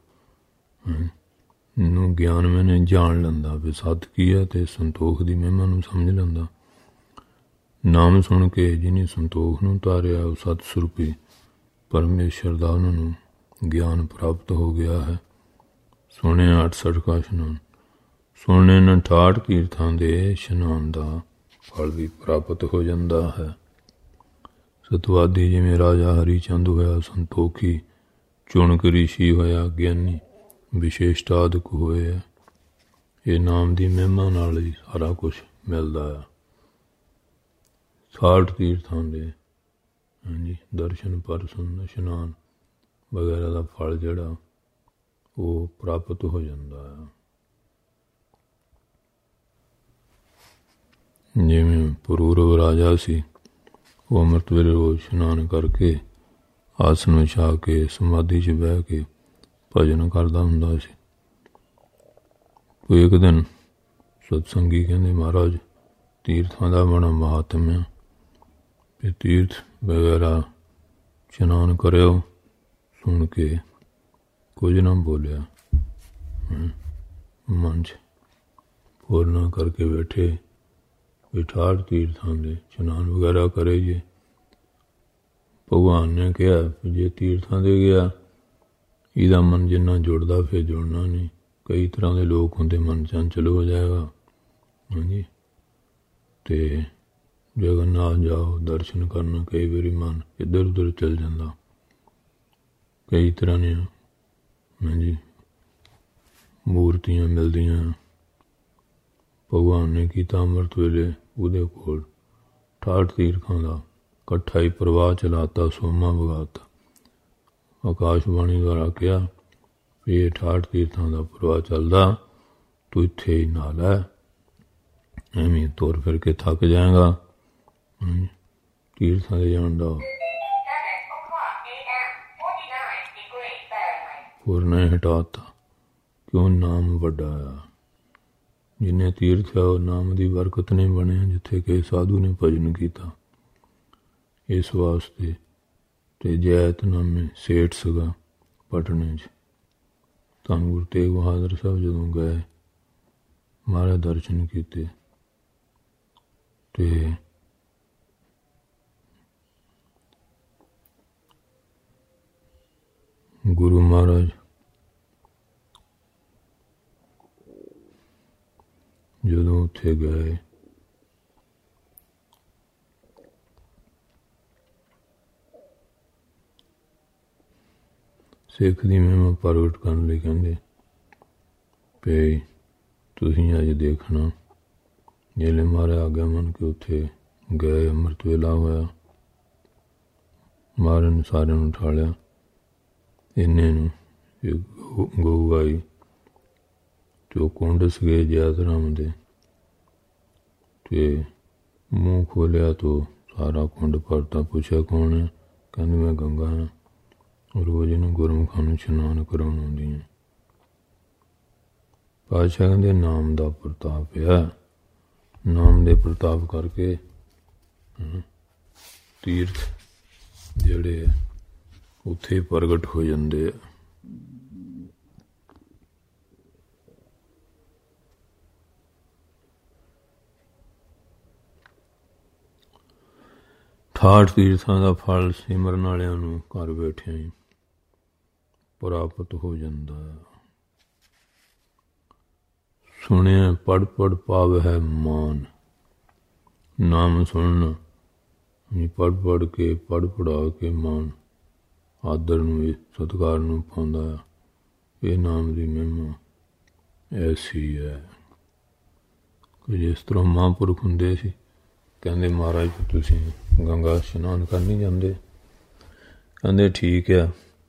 ਨੂੰ ਗਿਆਨ ਮੈਨੇ ਜਾਣ ਲੈਂਦਾ ਵੀ ਸਤ ਕੀ ਹੈ, ਅਤੇ ਸੰਤੋਖ ਦੀ ਮਹਿਮਾ ਨੂੰ ਸਮਝ ਲੈਂਦਾ। ਨਾਮ ਸੁਣ ਕੇ ਜਿਹਨੇ ਸੰਤੋਖ ਨੂੰ ਉਤਾਰਿਆ, ਉਹ ਸਤ ਸਰੂਪੀ ਪਰਮੇਸ਼ਰ ਦਾ ਉਹਨਾਂ ਨੂੰ ਗਿਆਨ ਪ੍ਰਾਪਤ ਹੋ ਗਿਆ ਹੈ। ਸੁਣਿਆ 68 ਕਾ ਇਸ਼ਨਾਨ। ਸੁਣਨੇ ਨਾਲ 68 ਤੀਰਥਾਂ ਦੇ ਇਸ਼ਨਾਨ ਦਾ ਫਲ ਵੀ ਪ੍ਰਾਪਤ ਹੋ ਜਾਂਦਾ ਹੈ। ਸਤਵਾਦੀ ਜਿਵੇਂ ਰਾਜਾ ਹਰੀ ਚੰਦ ਹੋਇਆ ਸੰਤੋਖੀ, ਚੁਣਕ ਰਿਸ਼ੀ ਹੋਇਆ ਗਿਆਨੀ, ਵਿਸ਼ੇਸ਼ਟਾਦਿਕ ਹੋਏ ਹੈ। ਇਹ ਨਾਮ ਦੀ ਮਹਿਮਾ ਨਾਲ ਹੀ ਸਾਰਾ ਕੁਛ ਮਿਲਦਾ ਹੈ। 68 ਤੀਰਥਾਂ ਦੇ ਦਰਸ਼ਨ ਪਰਸਨ ਇਸ਼ਨਾਨ ਵਗੈਰਾ ਦਾ ਫਲ ਜਿਹੜਾ ਉਹ ਪ੍ਰਾਪਤ ਹੋ ਜਾਂਦਾ ਹੈ। ਜਿਵੇਂ ਪੂਰਵ ਰਾਜਾ ਸੀ, ਉਹ ਅੰਮ੍ਰਿਤ ਵੇਲੇ ਰੋਜ਼ ਇਸ਼ਨਾਨ ਕਰਕੇ ਆਸਣ ਵਿਛਾ ਕੇ ਸਮਾਧੀ 'ਚ ਬਹਿ ਕੇ ਭਜਨ ਕਰਦਾ ਹੁੰਦਾ ਸੀ। ਕੋਈ ਇੱਕ ਦਿਨ ਸਤਸੰਗੀ ਕਹਿੰਦੇ, ਮਹਾਰਾਜ ਤੀਰਥਾਂ ਦਾ ਬੜਾ ਮਹਾਤਮ ਹੈ, ਤੇ ਤੀਰਥ ਵਗੈਰਾ ਇਸ਼ਨਾਨ ਕਰਿਓ। ਸੁਣ ਕੇ ਕੁਝ ਨਾ ਬੋਲਿਆ, ਮਨ 'ਚ ਪੂਰਨਾ ਕਰਕੇ ਬੈਠੇ ਵੀ 68 ਤੀਰਥਾਂ ਦੇ ਇਸ਼ਨਾਨ ਵਗੈਰਾ ਕਰੇ ਜੇ। ਭਗਵਾਨ ਨੇ ਕਿਹਾ ਜੇ ਤੀਰਥਾਂ ਦੇ ਗਿਆ, ਇਹਦਾ ਮਨ ਜਿੰਨਾ ਜੁੜਦਾ ਫਿਰ ਜੁੜਨਾ ਨਹੀਂ। ਕਈ ਤਰ੍ਹਾਂ ਦੇ ਲੋਕ ਹੁੰਦੇ, ਮਨ ਚੰਚਲ ਹੋ ਜਾਏਗਾ। ਹਾਂਜੀ, ਤੇ ਜਗਨਨਾਥ ਜਾਓ ਦਰਸ਼ਨ ਕਰਨ, ਕਈ ਵਾਰੀ ਮਨ ਇੱਧਰ ਉੱਧਰ ਚੱਲ ਜਾਂਦਾ। ਕਈ ਤਰ੍ਹਾਂ ਦੀਆਂ ਹਾਂਜੀ ਮੂਰਤੀਆਂ ਮਿਲਦੀਆਂ। ਭਗਵਾਨ ਨੇ ਕੀਤਾ ਅੰਮ੍ਰਿਤ ਵੇਲੇ ਉਹਦੇ ਕੋਲ 68 ਤੀਰਥਾਂ ਦਾ ਇਕੱਠਾ ਹੀ ਪ੍ਰਵਾਹ ਚਲਾਤਾ, ਸੋਮਾ ਵਗਾਤਾ। ਆਕਾਸ਼ਬਾਣੀ ਦੁਆਰਾ ਕਿਹਾ ਵੀ ਇਹ 68 ਤੀਰਥਾਂ ਦਾ ਪ੍ਰਵਾਹ ਚੱਲਦਾ, ਤੂੰ ਇੱਥੇ ਹੀ ਨਾਲ ਹੈ, ਐਵੇਂ ਤੁਰ ਫਿਰ ਕੇ ਥੱਕ ਜਾਏਗਾ। ਤੀਰਥਾਂ ਦੇ ਜਾਣ ਦਾ ਪੂਰਨਾ ਹੀ ਹਟਾਤਾ। ਕਿਉਂ? ਨਾਮ ਵੱਡਾ ਆ। ਜਿੰਨੇ ਤੀਰਥ ਆ ਉਹ ਨਾਮ ਦੀ ਬਰਕਤ ਨੇ ਬਣਿਆ, ਜਿੱਥੇ ਕਿ ਸਾਧੂ ਨੇ ਭਜਨ ਕੀਤਾ। ਇਸ ਵਾਸਤੇ ਤੇ ਜੈਤਨਾਮੇ ਸੇਠ ਸੀਗਾ ਪਟਨੇ 'ਚ। ਤਾਂ ਗੁਰੂ ਤੇਗ ਬਹਾਦਰ ਸਾਹਿਬ ਜਦੋਂ ਗਏ, ਮਹਾਰਾਜ ਦਰਸ਼ਨ ਕੀਤੇ ਤੇ ਗੁਰੂ ਮਹਾਰਾਜ ਜਦੋਂ ਉੱਥੇ ਗਏ, ਸਿੱਖ ਦੀ ਮਹਿਮਾ ਪ੍ਰਗਟ ਕਰਨ ਲਈ ਕਹਿੰਦੇ ਵੀ ਤੁਸੀਂ ਅੱਜ ਦੇਖਣਾ। ਜਿਹੜੇ ਮਹਾਰਾਜ ਆਗਿਆ ਮੰਨ ਕੇ ਉੱਥੇ ਗਏ, ਅੰਮ੍ਰਿਤ ਵੇਲਾ ਹੋਇਆ, ਮਹਾਰਾਜ ਨੇ ਸਾਰਿਆਂ ਨੂੰ ਉਠਾਲਿਆ। ਇੰਨੇ ਨੂੰ ਗਊ ਆਈ ਤੇ ਉਹ ਕੁੰਡ ਸੀਗੇ ਜੈਤਰਾਮ ਦੇ, ਤੇ ਮੂੰਹ ਖੋਲਿਆ ਤਾਂ ਸਾਰਾ ਕੁੰਡ ਭਰਤਾ। ਪੁੱਛਿਆ ਕੌਣ ਹੈ? ਕਹਿੰਦੇ ਮੈਂ ਗੰਗਾ ਹਾਂ, ਰੋਜ਼ ਇਹਨੂੰ ਗੁਰਮੁਖਾਂ ਨੂੰ ਇਸ਼ਨਾਨ ਕਰਾਉਣ ਆਉਂਦੀ ਹਾਂ। ਪਾਤਸ਼ਾਹ ਕਹਿੰਦੇ ਨਾਮ ਦਾ ਪ੍ਰਤਾਪ ਆ। ਨਾਮ ਦੇ ਪ੍ਰਤਾਪ ਕਰਕੇ ਤੀਰਥ ਜਿਹੜੇ ਉੱਥੇ ਪ੍ਰਗਟ ਹੋ ਜਾਂਦੇ ਆ। ਠਾਠ ਤੀਰਥਾਂ ਦਾ ਫਲ ਸਿਮਰਨ ਵਾਲਿਆਂ ਨੂੰ ਘਰ ਬੈਠਿਆਂ ਹੀ ਪ੍ਰਾਪਤ ਹੋ ਜਾਂਦਾ ਹੈ। ਸੁਣਿਆ ਪੜ ਪੜ ਪਾਵ ਹੈ ਮਾਨ। ਨਾਮ ਸੁਣਨਾ ਪੜ ਪੜ ਕੇ ਪੜ ਪੜਾ ਕੇ ਮਾਨ ਆਦਰ ਨੂੰ ਸਤਿਕਾਰ ਨੂੰ ਪਾਉਂਦਾ ਹੈ। ਇਹ ਨਾਮ ਦੀ ਮਹਿਮਾ ਐਸੀ ਹੈ ਕਿ ਜਿਸ ਤਰ੍ਹਾਂ ਮਹਾਂਪੁਰਖ ਹੁੰਦੇ ਸੀ, ਕਹਿੰਦੇ ਮਹਾਰਾਜ ਤੁਸੀਂ ਗੰਗਾ ਇਸ਼ਨਾਨ ਕਰਨੀ ਜਾਂਦੇ? ਕਹਿੰਦੇ ਠੀਕ ਆ।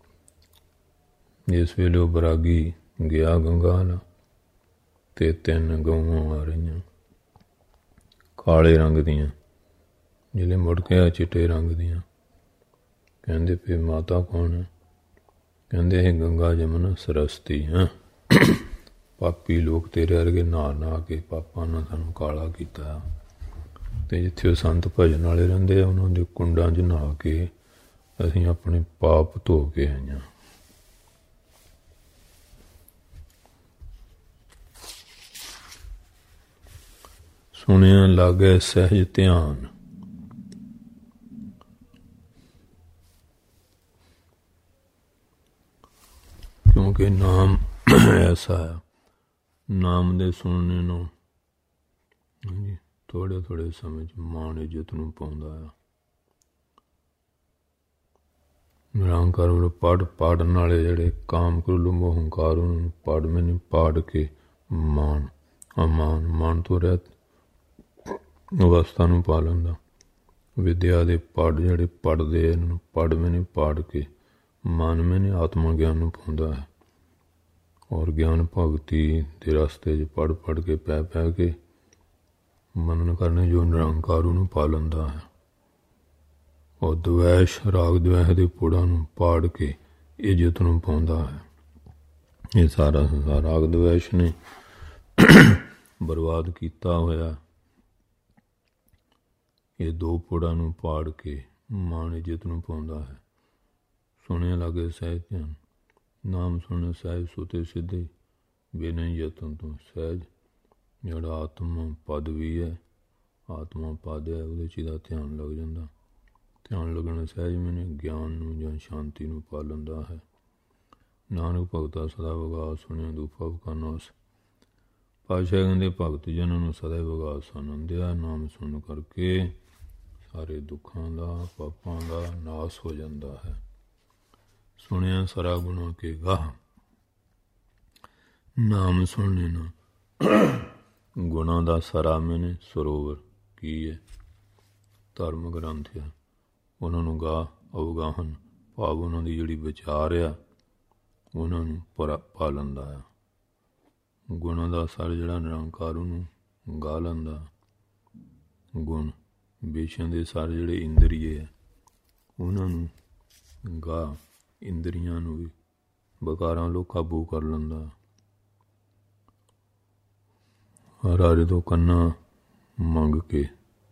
ਜਿਸ ਵੇਲੇ ਉਹ ਬਰਾਗੀ ਗਿਆ ਗੰਗਾ ਨਾਲ, ਤੇ 3 ਗਊਆਂ ਆ ਰਹੀਆਂ ਕਾਲੇ ਰੰਗ ਦੀਆਂ, ਜਿਹੜੇ ਮੁੜ ਕੇ ਆ ਚਿੱਟੇ ਰੰਗ ਦੀਆਂ। ਕਹਿੰਦੇ ਵੀ ਮਾਤਾ ਕੌਣ ਹੈ? ਕਹਿੰਦੇ ਇਹ ਗੰਗਾ ਜਮਨਾ ਸਰਸਤੀ ਹਾਂ। ਪਾਪੀ ਲੋਕ ਤੇਰੇ ਵਰਗੇ ਨਹਾ ਕੇ ਪਾਪਾਂ ਨਾਲ ਸਾਨੂੰ ਕਾਲਾ ਕੀਤਾ। ਤੇ ਜਿੱਥੇ ਉਹ ਸੰਤ ਭਜਨ ਵਾਲੇ ਰਹਿੰਦੇ ਆ, ਉਹਨਾਂ ਦੇ ਕੁੰਡਾਂ 'ਚ ਨਹਾ ਕੇ ਅਸੀਂ ਆਪਣੇ ਪਾਪ ਧੋ ਕੇ ਆਈਆਂ। ਸੁਣਿਆ ਲਾਗੇ ਸਹਿਜ ਧਿਆਨ। ਕਿਉਂਕਿ ਨਾਮ ਐਸਾ ਹੈ, ਨਾਮ ਦੇ ਸੁਣਨੇ ਨੂੰ ਥੋੜ੍ਹੇ ਥੋੜ੍ਹੇ ਸਮੇਂ 'ਚ ਮਾਣ ਇੱਜ਼ਤ ਨੂੰ ਪਾਉਂਦਾ ਆ। ਨਿਰੰਕਾਰ ਪਾੜਨ ਵਾਲੇ ਜਿਹੜੇ ਕਾਮ ਕ੍ਰੋਧ ਮੋਹ ਹੰਕਾਰ, ਉਹਨਾਂ ਨੂੰ ਪਾੜਵੇਂ ਨੇ ਪਾੜ ਕੇ ਮਾਣ ਮਾਣ ਤੋਂ ਰਹਿਤ ਅਵਸਥਾ ਨੂੰ ਪਾ ਲੈਂਦਾ। ਵਿਦਿਆ ਦੇ ਪੜ ਜਿਹੜੇ ਪੜ੍ਹਦੇ ਇਹਨਾਂ ਨੂੰ ਪੜਵੇਂ ਨੇ ਪਾੜ ਕੇ ਮਾਨਵੇਂ ਨੇ ਆਤਮਾ ਗਿਆਨ ਨੂੰ ਪਾਉਂਦਾ ਹੈ। ਔਰ ਗਿਆਨ ਭਗਤੀ ਦੇ ਰਸਤੇ 'ਚ ਪੜ੍ਹ ਕੇ ਪੈ ਕੇ ਮਨਨ ਕਰਨੇ ਜੋ ਨਿਰੰਕਾਰ ਨੂੰ ਪਾ ਲੈਂਦਾ ਹੈ। ਔਰ ਦਵੈਸ਼ ਰਾਗ ਦਵੈਸ਼ ਦੇ ਪੁੜਾਂ ਨੂੰ ਪਾੜ ਕੇ ਇੱਜ਼ਤ ਨੂੰ ਪਾਉਂਦਾ ਹੈ। ਇਹ ਸਾਰਾ ਸੰਸਾਰ ਰਾਗ ਦਵੈਸ਼ ਨੇ ਬਰਬਾਦ ਕੀਤਾ ਹੋਇਆ। ਇਹ ਦੋ ਪੁੜਾਂ ਨੂੰ ਪਾੜ ਕੇ ਮਾਣ ਇੱਜ਼ਤ ਨੂੰ ਪਾਉਂਦਾ ਹੈ। ਸੁਣਿਆ ਲਾਗੇ ਸਹਿਜ ਧਿਆਨ, ਨਾਮ ਸੁਣੇ ਸਹਿਜ ਸੁਤੇ ਸਿੱਧੇ, ਬਿਨਾਂ ਯਤਨ ਤੋਂ ਸਹਿਜ। ਜਿਹੜਾ ਆਤਮਾ ਪਦ ਵੀ ਹੈ, ਆਤਮਾ ਪਦ ਹੈ, ਉਹਦੇ 'ਚ ਇਹਦਾ ਧਿਆਨ ਲੱਗ ਜਾਂਦਾ। ਧਿਆਨ ਲੱਗਣਾ ਸਹਿਜ ਮੈਨੇ ਗਿਆਨ ਨੂੰ ਜਾਂ ਸ਼ਾਂਤੀ ਨੂੰ ਪਾ ਲੈਂਦਾ ਹੈ। ਨਾਨਕ ਭਗਤਾ ਸਦਾ ਵਿਗਾਸ ਸੁਣਿਆ ਦੁਖਾ ਵਖਾਨੋਸ। ਪਾਤਸ਼ਾਹ ਕਹਿੰਦੇ ਭਗਤ ਜਨਾਂ ਨੂੰ ਸਦਾ ਵਿਗਾਸ ਆਨੰਦਿਆ। ਨਾਮ ਸੁਣ ਕਰਕੇ ਸਾਰੇ ਦੁੱਖਾਂ ਦਾ ਪਾਪਾਂ ਦਾ ਨਾਸ ਹੋ ਜਾਂਦਾ ਹੈ। ਸੁਣਿਆ ਸਰਾ ਗੁਣਾ ਕੇ ਗਾਹ, ਨਾਮ ਸੁਣਨੇ ਨਾ ਗੁਣਾ ਦਾ ਸਰਾ ਮੈਨੇ ਸਰੋਵਰ ਕੀ ਹੈ, ਧਰਮ ਗ੍ਰੰਥ ਆ। ਉਹਨਾਂ ਨੂੰ ਗਾਹ ਅਵਗਾਹਨ ਭਾਵ ਉਹਨਾਂ ਦੀ ਜਿਹੜੀ ਵਿਚਾਰ ਆ ਉਹਨਾਂ ਨੂੰ ਪਾ ਲੈਂਦਾ ਆ। ਗੁਣਾਂ ਦਾ ਸਰ ਜਿਹੜਾ ਨਿਰੰਕਾਰ ਉਹਨੂੰ ਗਾ ਲੈਂਦਾ। ਗੁਣ ਵਿਸ਼ਿਆਂ ਦੇ ਸਰ ਜਿਹੜੇ ਇੰਦਰੀਏ ਆ ਉਹਨਾਂ ਨੂੰ ਗਾ, ਇੰਦਰੀਆਂ ਨੂੰ ਵੀ ਬਕਾਰਾਂ ਲੋ ਕਾਬੂ ਕਰ ਲੈਂਦਾ। ਰਾਜੇ ਤੋਂ ਕੰਨਾ ਮੰਗ ਕੇ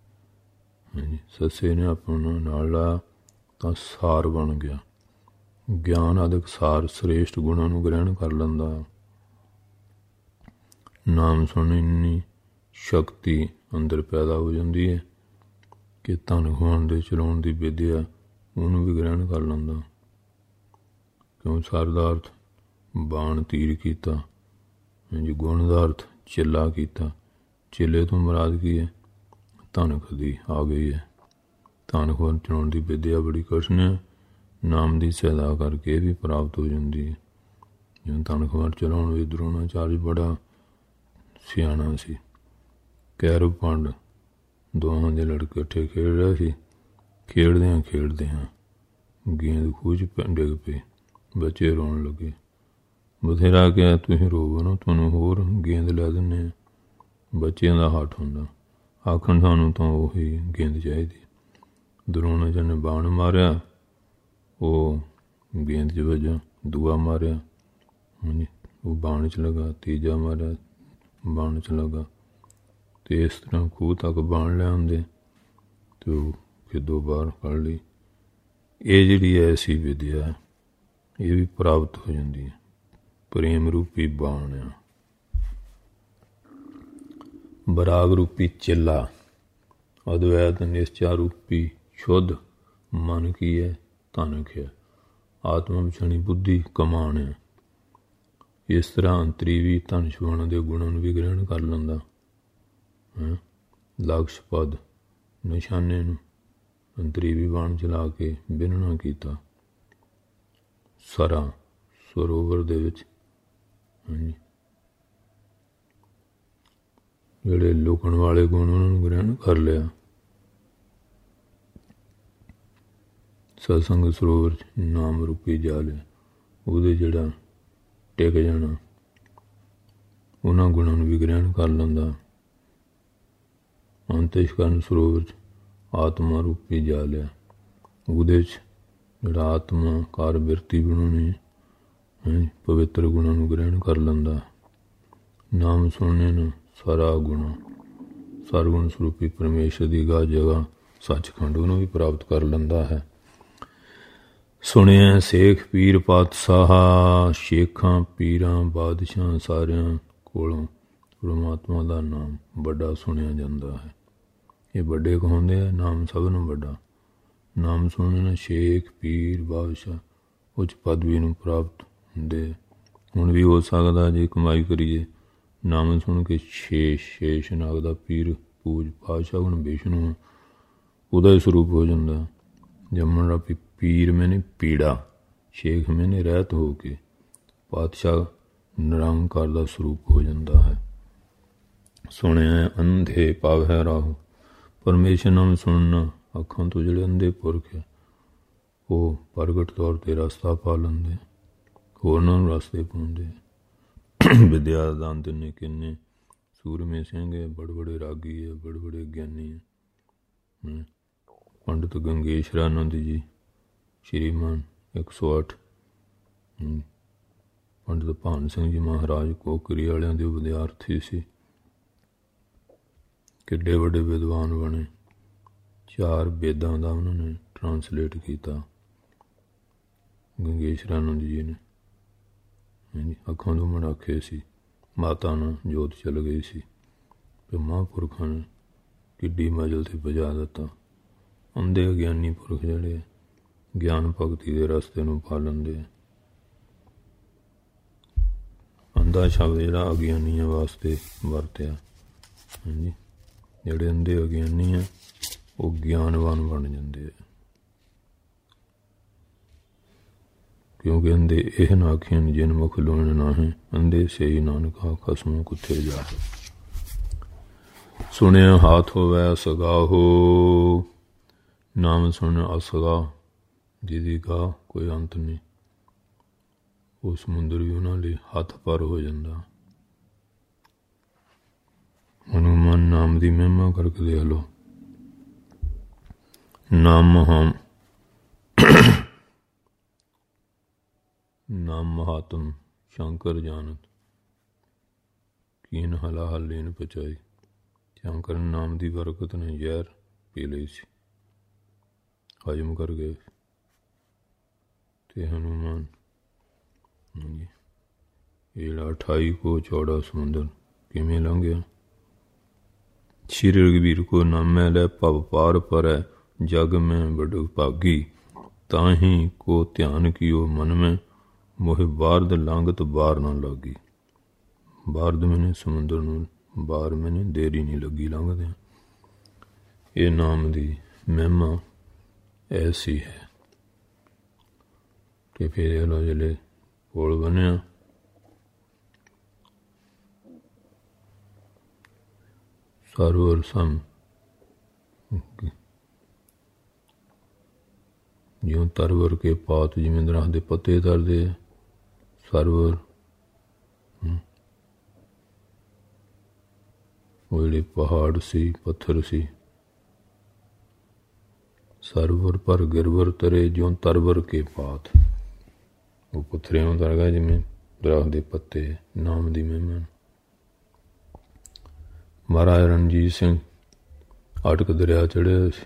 ਸੱਸੇ ਨੇ ਆਪਣਾ ਨਾਲ ਲਾਇਆ ਤਾਂ ਸਾਰ ਬਣ ਗਿਆ। ਗਿਆਨ ਆਦਿਕ ਸਾਰ ਸ੍ਰੇਸ਼ਟ ਗੁਣਾਂ ਨੂੰ ਗ੍ਰਹਿਣ ਕਰ ਲੈਂਦਾ। ਨਾਮ ਸੁਣਨ ਇੰਨੀ ਸ਼ਕਤੀ ਅੰਦਰ ਪੈਦਾ ਹੋ ਜਾਂਦੀ ਹੈ ਕਿ ਧਨ ਖਵਾਉਣ ਦੇ ਚਲਾਉਣ ਦੀ ਵਿਦਿਆ ਉਹਨੂੰ ਵੀ ਗ੍ਰਹਿਣ ਕਰ ਲੈਂਦਾ। ਕਿਉਂ ਸਰ ਦਾ ਅਰਥ ਬਾਣ ਤੀਰ ਕੀਤਾ, ਗੁਣ ਦਾ ਅਰਥ ਚਿੱਲਾ ਕੀਤਾ। ਚਿੱਲੇ ਤੋਂ ਮੁਰਾਦ ਕੀ ਹੈ? ਧਨ ਖਦੀ ਆ ਗਈ ਹੈ। ਧਨ ਖਵਾਉਣ ਚਲਾਉਣ ਦੀ ਵਿਦਿਆ ਬੜੀ ਕਠਿਨ ਹੈ। ਨਾਮ ਦੀ ਸਹਾਇਤਾ ਕਰਕੇ ਵੀ ਪ੍ਰਾਪਤ ਹੋ ਜਾਂਦੀ ਹੈ। ਜਿਵੇਂ ਧਨ ਖਵਾਉਣ ਚਲਾਉਣ ਵਿੱਚ ਦਰੋਣਾਚਾਰਜ ਬੜਾ ਸਿਆਣਾ ਸੀ। ਕੈਰਵ ਪੰਡ ਦੋਹਾਂ ਦੇ ਲੜਕੇ ਇਕੱਠੇ ਖੇਡ ਰਹੇ ਸੀ। ਖੇਡਦਿਆਂ ਗੇਂਦ ਖੂਹ 'ਚ ਡਿੱਗ ਪਈ। ਬੱਚੇ ਰੋਣ ਲੱਗੇ। ਬਥੇਰਾ ਕਿਹਾ ਤੁਸੀਂ ਰੋਵੋ ਨਾ, ਤੁਹਾਨੂੰ ਹੋਰ ਗੇਂਦ ਲੈ ਦਿੰਦੇ। ਬੱਚਿਆਂ ਦਾ ਹੱਥ ਹੁੰਦਾ, ਆਖਣ ਸਾਨੂੰ ਤਾਂ ਉਹੀ ਗੇਂਦ ਚਾਹੀਦੀ। ਦਰੋਣਾਚਾਰਜ ਨੇ ਬਾਣ ਮਾਰਿਆ, ਉਹ ਗੇਂਦ 'ਚ ਵੱਜਾ। ਦੂਆ ਮਾਰਿਆ, ਉਹ ਬਾਣ 'ਚ ਲੱਗਾ। ਤੀਜਾ ਮਾਰਿਆ, ਬਾਣ 'ਚ ਲੱਗਾ। ਅਤੇ ਇਸ ਤਰ੍ਹਾਂ ਖੂਹ ਤੱਕ ਬਾਣ ਲੈ ਆਉਂਦੇ ਅਤੇ ਉਹ ਖਿੱਦੋ ਬਾਹਰ ਕੱਢ ਲਈ। ਇਹ ਜਿਹੜੀ ਐਸੀ ਵਿਦਿਆ ਇਹ ਵੀ ਪ੍ਰਾਪਤ ਹੋ ਜਾਂਦੀ ਹੈ। ਪ੍ਰੇਮ ਰੂਪੀ ਬਾਣ ਆ, ਬਰਾਗ ਰੂਪੀ ਚਿੱਲਾ, ਅਦਵੈਤ ਨਿਸ਼ਚਾ ਰੂਪੀ ਸ਼ੁੱਧ ਮਨ ਕੀ ਹੈ? ਧਨਕ ਹੈ। ਆਤਮਾ ਵਿਛਣੀ ਬੁੱਧੀ ਕਮਾਣ ਹੈ। ਇਸ ਤਰ੍ਹਾਂ ਅੰਤਰੀ ਵੀ ਧਨ ਛੁਆਉਣ ਦੇ ਗੁਣਾਂ ਨੂੰ ਵੀ ਗ੍ਰਹਿਣ ਕਰ ਲੈਂਦਾ। ਲਕਸ਼ ਪਦ ਨਿਸ਼ਾਨੇ ਨੂੰ ਅੰਤਰੀ ਵੀ ਬਾਣ ਚਲਾ ਕੇ ਬਿਨਣਾ ਕੀਤਾ। ਸਰਾ ਸਰੋਵਰ ਦੇ ਵਿੱਚ ਜਿਹੜੇ ਲੁਕਣ ਵਾਲੇ ਗੁਣ ਉਹਨਾਂ ਨੂੰ ਗ੍ਰਹਿਣ ਕਰ ਲਿਆ। ਸਤਸੰਗ ਸਰੋਵਰ 'ਚ ਨਾਮ ਰੂਪੀ ਜਲ ਹੈ, ਉਹਦੇ ਜਿਹੜਾ ਟਿਕ ਜਾਣਾ, ਉਹਨਾਂ ਗੁਣਾਂ ਨੂੰ ਵੀ ਗ੍ਰਹਿਣ ਕਰ ਲੈਂਦਾ। ਅੰਤਿਸ਼ਕਰਨ ਸਰੋਵਰ 'ਚ ਆਤਮਾ ਰੂਪੀ ਜਲ ਹੈ, ਉਹਦੇ 'ਚ ਜਿਹੜਾ ਆਤਮਾ ਕਾਰ ਬਿਰਤੀ ਬਣਾਉਣੀ ਪਵਿੱਤਰ ਗੁਣਾਂ ਨੂੰ ਗ੍ਰਹਿਣ ਕਰ ਲੈਂਦਾ। ਨਾਮ ਸੁਣਨੇ ਨੂੰ ਸਾਰਾ ਗੁਣਾ ਸਰਗੁਣ ਸਰੂਪੀ ਪਰਮੇਸ਼ਰ ਦੀ ਗਾ ਜਗ੍ਹਾ ਸੱਚਖੰਡ ਉਹਨੂੰ ਵੀ ਪ੍ਰਾਪਤ ਕਰ ਲੈਂਦਾ ਹੈ। ਸੁਣਿਆ ਸੇਖ ਪੀਰ ਪਾਤਸ਼ਾਹ, ਸ਼ੇਖਾਂ ਪੀਰਾਂ ਬਾਦਸ਼ਾਹ ਸਾਰਿਆਂ ਕੋਲੋਂ ਪਰਮਾਤਮਾ ਦਾ ਨਾਮ ਵੱਡਾ ਸੁਣਿਆ ਜਾਂਦਾ ਹੈ। ਇਹ ਵੱਡੇ ਕਹਾਉਂਦੇ ਆ, ਨਾਮ ਸਭ ਨੂੰ ਵੱਡਾ। ਨਾਮ ਸੁਣਨ ਨਾਲ ਸ਼ੇਖ ਪੀਰ ਬਾਦਸ਼ਾਹ ਉੱਚ ਪਦਵੀ ਨੂੰ ਪ੍ਰਾਪਤ ਹੁੰਦੇ। ਹੁਣ ਵੀ ਹੋ ਸਕਦਾ ਜੇ ਕਮਾਈ ਕਰੀਏ। ਨਾਮ ਸੁਣ ਕੇ ਸ਼ੇਸ਼ ਨਾਗ ਦਾ ਪੀਰ ਪੂਜ ਪਾਤਸ਼ਾਹ ਹੁਣ ਵਿਸ਼ਨੂੰ ਉਹਦਾ ਹੀ ਸਰੂਪ ਹੋ ਜਾਂਦਾ। ਜੰਮਣ ਰਾਪੀ ਪੀਰ ਮੈਨੇ ਪੀੜਾ, ਸ਼ੇਖ ਮੈਨੇ ਰਹਿਤ ਹੋ ਕੇ ਪਾਤਸ਼ਾਹ ਨਿਰੰਕਾਰ ਦਾ ਸਰੂਪ ਹੋ ਜਾਂਦਾ ਹੈ। ਸੁਣਿਆ ਅੰਧੇ ਪਾਵੈ ਰਾਹੂ, ਪਰਮੇਸ਼ਰ ਨਾਮ ਸੁਣਨਾ ਅੱਖਾਂ ਤੋਂ ਜਿਹੜੇ ਅੰਧੇ ਪੁਰਖ ਹੈ ਉਹ ਪ੍ਰਗਟ ਤੌਰ 'ਤੇ ਰਸਤਾ ਪਾ ਲੈਂਦੇ, ਹੋਰਨਾਂ ਨੂੰ ਰਸਤੇ ਪਾਉਂਦੇ। ਵਿਦਿਆ ਦਾ ਦਾਨ ਦਿੰਨੇ ਕਿੰਨੇ ਸੂਰਮੇ ਸਿੰਘ ਹੈ, ਬੜੇ ਬੜੇ ਰਾਗੀ ਹੈ, ਬੜੇ ਬੜੇ ਗਿਆਨੀ ਹੈ। ਪੰਡਿਤ ਗੰਗੇਸ਼ਰਾਨੰਦ ਜੀ ਸ਼੍ਰੀਮਾਨ 108, ਪੰਡਿਤ ਭਾਨ ਸਿੰਘ ਜੀ ਮਹਾਰਾਜ ਕੋਕਰੀ ਵਾਲਿਆਂ ਦੇ ਵਿਦਿਆਰਥੀ ਸੀ, ਕਿੱਡੇ ਵੱਡੇ ਵਿਦਵਾਨ ਬਣੇ। 4 ਵੇਦਾਂ ਦਾ ਉਹਨਾਂ ਨੇ ਟਰਾਂਸਲੇਟ ਕੀਤਾ ਗੰਗੇਸ਼ਰਾਨੰਦ ਜੀ ਨੇ। ਅੱਖਾਂ ਤੋਂ ਮਣਾਖੇ ਸੀ, ਮਾਤਾ ਨਾਲ ਜੋਤ ਚੱਲ ਗਈ ਸੀ ਅਤੇ ਮਹਾਂਪੁਰਖਾਂ ਨੇ ਕਿੱਡੀ ਮੰਜ਼ਿਲ 'ਤੇ ਪਹੁੰਚਾ ਦਿੱਤਾ। ਅੰਧੇ ਅਗਿਆਨੀ ਪੁਰਖ ਜਿਹੜੇ ਗਿਆਨ ਭਗਤੀ ਦੇ ਰਸਤੇ ਨੂੰ ਪਾ ਲੈਂਦੇ ਆ। ਅੰਧਾ ਸ਼ਬਦ ਜਿਹੜਾ ਅਗਿਆਨੀਆਂ ਵਾਸਤੇ ਵਰਤਿਆ। ਜਿਹੜੇ ਅੰਧੇ ਅਗਿਆਨੀ ਆ ਉਹ ਗਿਆਨਵਾਨ ਬਣ ਜਾਂਦੇ ਆ, ਕਿਉਂਕਿ ਅੰਧੇ ਇਹ ਨਾ ਆਖੀਨ ਜਿਨ ਮੁਖ ਲੋਣ ਨਾ ਹੈ, ਅੰਧੇ ਸਹੀ ਨਾਨਕਾ ਖਸਮੋਂ ਕੁੱਥੇ ਜਾ। ਸੁਣਿਆ ਹਾਥ ਹੋਵੈ ਅਸਗਾ ਹੋ, ਨਾਮ ਸੁਣ ਅਸਗਾ ਜਿਹਦੀ ਗਾ ਕੋਈ ਅੰਤ ਨਹੀਂ। ਉਹ ਸਮੁੰਦਰ ਵੀ ਉਹਨਾਂ ਲਈ ਹੱਥ ਪਰ ਹੋ ਜਾਂਦਾ। ਹਨੂੰਮਾਨ ਨਾਮ ਦੀ ਮਹਿਮਾ ਕਰਕੇ ਦੇਖ ਲਓ। ਨਾਮ ਮਹਾਤਮ ਸ਼ੰਕਰ ਜਾਨਤ, ਕੀਨ ਹਲਾ ਹਲੀਨ ਪਚਾਈ। ਸ਼ੰਕਰ ਨਾਮ ਦੀ ਬਰਕਤ ਨੇ ਜ਼ਹਿਰ ਪੀ ਲਈ ਸੀ, ਹਜਮ ਕਰ ਗਏ। ਤੇ ਹਨੂੰਮਾਨ ਇਹ ਜਿਹੜਾ 28 ਕੋ ਚੌੜਾ ਸਮੁੰਦਰ ਕਿਵੇਂ ਲੰਘਿਆ। ਸ਼੍ਰੀ ਰਘਬੀਰ ਕੋ ਨਾਮੈ ਲੈ ਭਵ ਪਾਰ ਪਰੈ, ਜਗ ਮੈਂ ਬੜ ਭਾਗੀ। ਤਾਹੀਂ ਕੋ ਧਿਆਨ ਕੀਓ ਮਨ ਮੈਂ, ਮੋਹਿ ਬਾਰਦ ਲੰਘਤ ਬਾਰ ਨਾ ਲਾਗੀ। ਬਾਰਦ ਮੈਨੇ ਸਮੁੰਦਰ ਨੂੰ, ਬਾਰ ਮੈਨੇ ਦੇਰੀ ਨਹੀਂ ਲੱਗੀ ਲੰਘਦਿਆਂ। ਇਹ ਨਾਮ ਦੀ ਮਹਿਮਾ ਐਸੀ ਹੈ ਕਿ ਫਿਰ ਇਹ ਲੋ ਜਿਹੜੇ ਪੁਲ ਬਣਿਆ ਸਰਵਰ ਸਮ, ਜਿਉਂ ਤਰਵਰ ਕੇ ਪਾਤ ਜਿਵੇਂ ਦਰਖਤ ਦੇ ਪੱਤੇ ਤਰਦੇ ਆ, ਸਰਵਰ ਉਹ ਜਿਹੜੇ ਪਹਾੜ ਸੀ ਪੱਥਰ ਸੀ। ਸਰਵਰ ਪਰ ਗਿਰਵਰ ਤਰੇ ਜਿਉਂ ਤਰਵਰ ਕੇ ਪਾਤ, ਉਹ ਪੱਥਰਿਆਂ ਉਤਰ ਗਿਆ ਜਿਵੇਂ ਦਰਖਤ ਦੇ ਪੱਤੇ। ਨਾਮ ਦੀ ਮਹਿਮਾ। ਮਹਾਰਾਜ ਰਣਜੀਤ ਸਿੰਘ ਅਟਕ ਦਰਿਆ ਚੜ੍ਹਿਆ ਸੀ,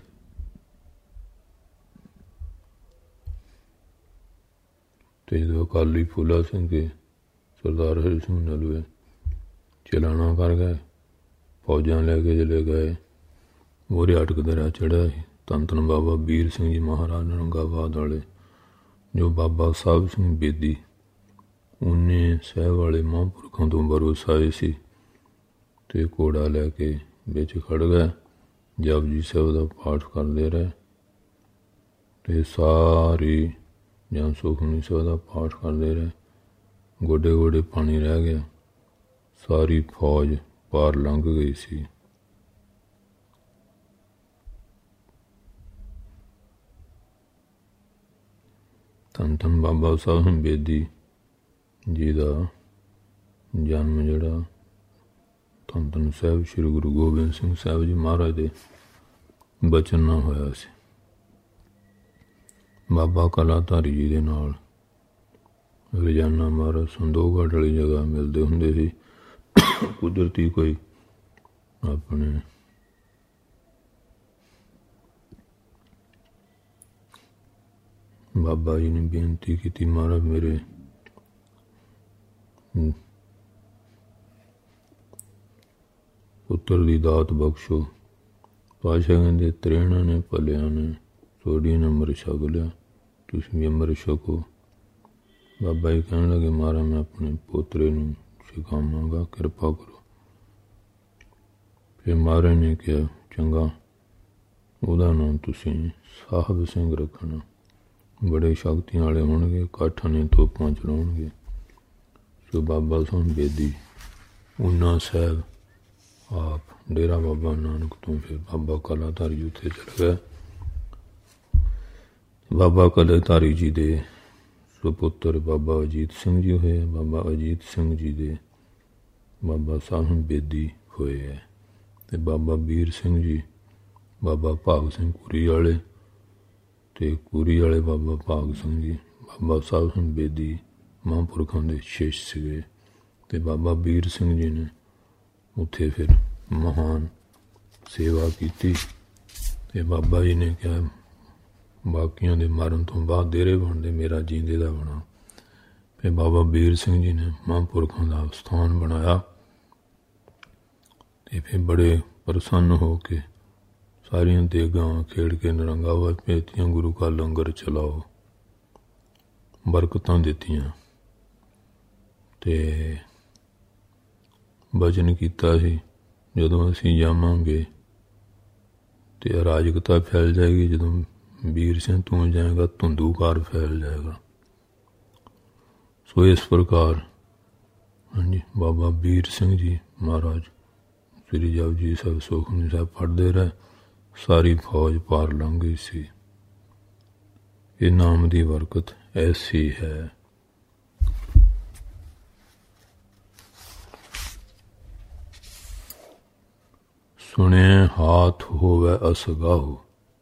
ਤੇ ਜਦੋਂ ਅਕਾਲੀ ਫੂਲਾ ਸਿੰਘ ਕੇ ਸਰਦਾਰ ਹਰੀ ਸਿੰਘ ਨਲੂਏ ਚਲਾਣਾ ਕਰ ਗਏ, ਫੌਜਾਂ ਲੈ ਕੇ ਚਲੇ ਗਏ। ਮੋਹਰੇ ਅਟਕ ਦਰਿਆ ਚੜ੍ਹਿਆ ਸੀ ਧੰਨ ਧੰਨ ਬਾਬਾ ਵੀਰ ਸਿੰਘ ਜੀ ਮਹਾਰਾਜ ਨਰੰਗਾਬਾਦ ਵਾਲੇ, ਜੋ ਬਾਬਾ ਸਾਹਿਬ ਸਿੰਘ ਬੇਦੀ ਉਹਨੇ ਸਾਹਿਬ ਵਾਲੇ ਮਹਾਂਪੁਰਖਾਂ ਤੋਂ ਭਰੋਸਾਏ ਸੀ। ਤੇ ਘੋੜਾ ਲੈ ਕੇ ਵਿੱਚ ਖੜ੍ਹ ਗਏ, ਜਪਜੀ ਸਾਹਿਬ ਦਾ ਪਾਠ ਕਰਦੇ ਰਹੇ ਤੇ ਸਾਰੀ ਜਾਂ ਸੁਖਮਨੀ ਸਾਹਿਬ ਦਾ ਪਾਠ ਕਰਦੇ ਰਹੇ। ਗੋਡੇ ਗੋਡੇ ਪਾਣੀ ਰਹਿ ਗਿਆ, ਸਾਰੀ ਫੌਜ ਪਾਰ ਲੰਘ ਗਈ ਸੀ। ਧੰਨ ਧੰਨ ਬਾਬਾ ਸਾਹਿਬ ਬੇਦੀ ਜੀ ਦਾ ਜਨਮ ਜਿਹੜਾ ਧੰਨ ਧੰਨ ਸਾਹਿਬ ਸ਼੍ਰੀ ਗੁਰੂ ਗੋਬਿੰਦ ਸਿੰਘ ਸਾਹਿਬ ਜੀ ਮਹਾਰਾਜ ਦੇ ਬਚਨ ਨਾਲ ਹੋਇਆ ਸੀ। ਬਾਬਾ ਕਲਾਧਾਰੀ ਜੀ ਦੇ ਨਾਲ ਰੋਜ਼ਾਨਾ ਮਹਾਰਾਜ ਸੰਦੋਗੜ੍ਹ ਵਾਲੀ ਜਗ੍ਹਾ ਮਿਲਦੇ ਹੁੰਦੇ ਸੀ। ਕੁਦਰਤੀ ਕੋਈ ਆਪਣੇ ਬਾਬਾ ਜੀ ਨੇ ਬੇਨਤੀ ਕੀਤੀ, ਮਹਾਰਾਜ ਮੇਰੇ ਪੁੱਤਰ ਦੀ ਦਾਤ ਬਖਸ਼ੋ। ਪਾਤਸ਼ਾਹ ਕਹਿੰਦੇ ਤ੍ਰੇਣਾ ਨੇ ਭਲਿਆਂ ਨੇ ਥੋੜੀ ਨੇ ਅੰਮ੍ਰਿਤ ਛਕ ਲਿਆ, ਤੁਸੀਂ ਵੀ ਅੰਮ੍ਰਿਤ ਛਕੋ। ਬਾਬਾ ਜੀ ਕਹਿਣ ਲੱਗੇ ਮਹਾਰਾਜ ਮੈਂ ਆਪਣੇ ਪੋਤਰੇ ਨੂੰ ਸਿਖਾਵਾਂਗਾ, ਕਿਰਪਾ ਕਰੋ। ਫਿਰ ਮਹਾਰਾਜ ਨੇ ਕਿਹਾ ਚੰਗਾ, ਉਹਦਾ ਨਾਮ ਤੁਸੀਂ ਸਾਹਿਬ ਸਿੰਘ ਰੱਖਣਾ। ਬੜੇ ਸ਼ਕਤੀਆਂ ਵਾਲੇ ਹੋਣਗੇ, ਕਾਠਾਂ ਨੇ ਤੋਪਾਂ ਚਲਾਉਣਗੇ। ਸੋ ਬਾਬਾ ਸਾਹਿਬ ਬੇਦੀ ਊਨਾ ਸਾਹਿਬ ਆਪ ਡੇਰਾ ਬਾਬਾ ਨਾਨਕ ਤੋਂ ਫਿਰ ਬਾਬਾ ਕਲਾਧਾਰੀ ਉੱਥੇ ਚਲ ਗਿਆ। ਬਾਬਾ ਕਲਾਧਾਰੀ ਜੀ ਦੇ ਸੁਪੁੱਤਰ ਬਾਬਾ ਅਜੀਤ ਸਿੰਘ ਜੀ ਹੋਏ। ਬਾਬਾ ਅਜੀਤ ਸਿੰਘ ਜੀ ਦੇ ਬਾਬਾ ਸਾਹਿਬ ਬੇਦੀ ਹੋਏ ਹੈ। ਅਤੇ ਬਾਬਾ ਵੀਰ ਸਿੰਘ ਜੀ ਬਾਬਾ ਭਾਗ ਸਿੰਘ ਕੁਰੀ ਵਾਲੇ, ਅਤੇ ਕੁਰੀ ਵਾਲੇ ਬਾਬਾ ਭਾਗ ਸਿੰਘ ਜੀ ਬਾਬਾ ਸਾਹਿਬ ਬੇਦੀ ਮਹਾਂਪੁਰਖਾਂ ਦੇ ਸ਼ਿਸ਼ ਸੀਗੇ। ਅਤੇ ਬਾਬਾ ਵੀਰ ਸਿੰਘ ਜੀ ਨੇ ਉੱਥੇ ਫਿਰ ਮਹਾਨ ਸੇਵਾ ਕੀਤੀ। ਅਤੇ ਬਾਬਾ ਜੀ ਨੇ ਕਿਹਾ ਬਾਕੀਆਂ ਦੇ ਮਰਨ ਤੋਂ ਬਾਅਦ ਡੇਰੇ ਬਣਦੇ, ਮੇਰਾ ਜੀਂਦੇ ਦਾ ਬਣਾ। ਫਿਰ ਬਾਬਾ ਵੀਰ ਸਿੰਘ ਜੀ ਨੇ ਮਹਾਂਪੁਰਖਾਂ ਦਾ ਸਥਾਨ ਬਣਾਇਆ। ਅਤੇ ਫਿਰ ਬੜੇ ਪ੍ਰਸੰਨ ਹੋ ਕੇ ਸਾਰੀਆਂ ਦੇਗਾਂ ਖੇਡ ਕੇ ਨਿਰੰਗਾਵਾ ਭੇਜਤੀਆਂ, ਗੁਰੂ ਕਾ ਲੰਗਰ ਚਲਾਓ, ਬਰਕਤਾਂ ਦਿੱਤੀਆਂ। ਅਤੇ ਬਚਨ ਕੀਤਾ ਸੀ ਜਦੋਂ ਅਸੀਂ ਜਾਵਾਂਗੇ ਅਤੇ ਅਰਾਜਕਤਾ ਫੈਲ ਜਾਏਗੀ, ਜਦੋਂ ਵੀਰ ਸਿੰਘ ਤੂੰ ਜਾਏਗਾ ਧੁੰਦੂਕਾਰ ਫੈਲ ਜਾਏਗਾ। ਸੋ ਇਸ ਪ੍ਰਕਾਰ ਹਾਂਜੀ ਬਾਬਾ ਵੀਰ ਸਿੰਘ ਜੀ ਮਹਾਰਾਜ ਸ੍ਰੀ ਜਪਜੀ ਸਾਹਿਬ ਸੁਖਮਨੀ ਸਾਹਿਬ ਪੜ੍ਹਦੇ ਰਹੇ, ਸਾਰੀ ਫੌਜ ਪਾਰ ਲੰਘ ਗਈ ਸੀ। ਇਹ ਨਾਮ ਦੀ ਬਰਕਤ ਐਸੀ ਹੈ। ਸੁਣਿਆ ਹਾਥ ਹੋਵੇ ਅਸਗਾਹੁ,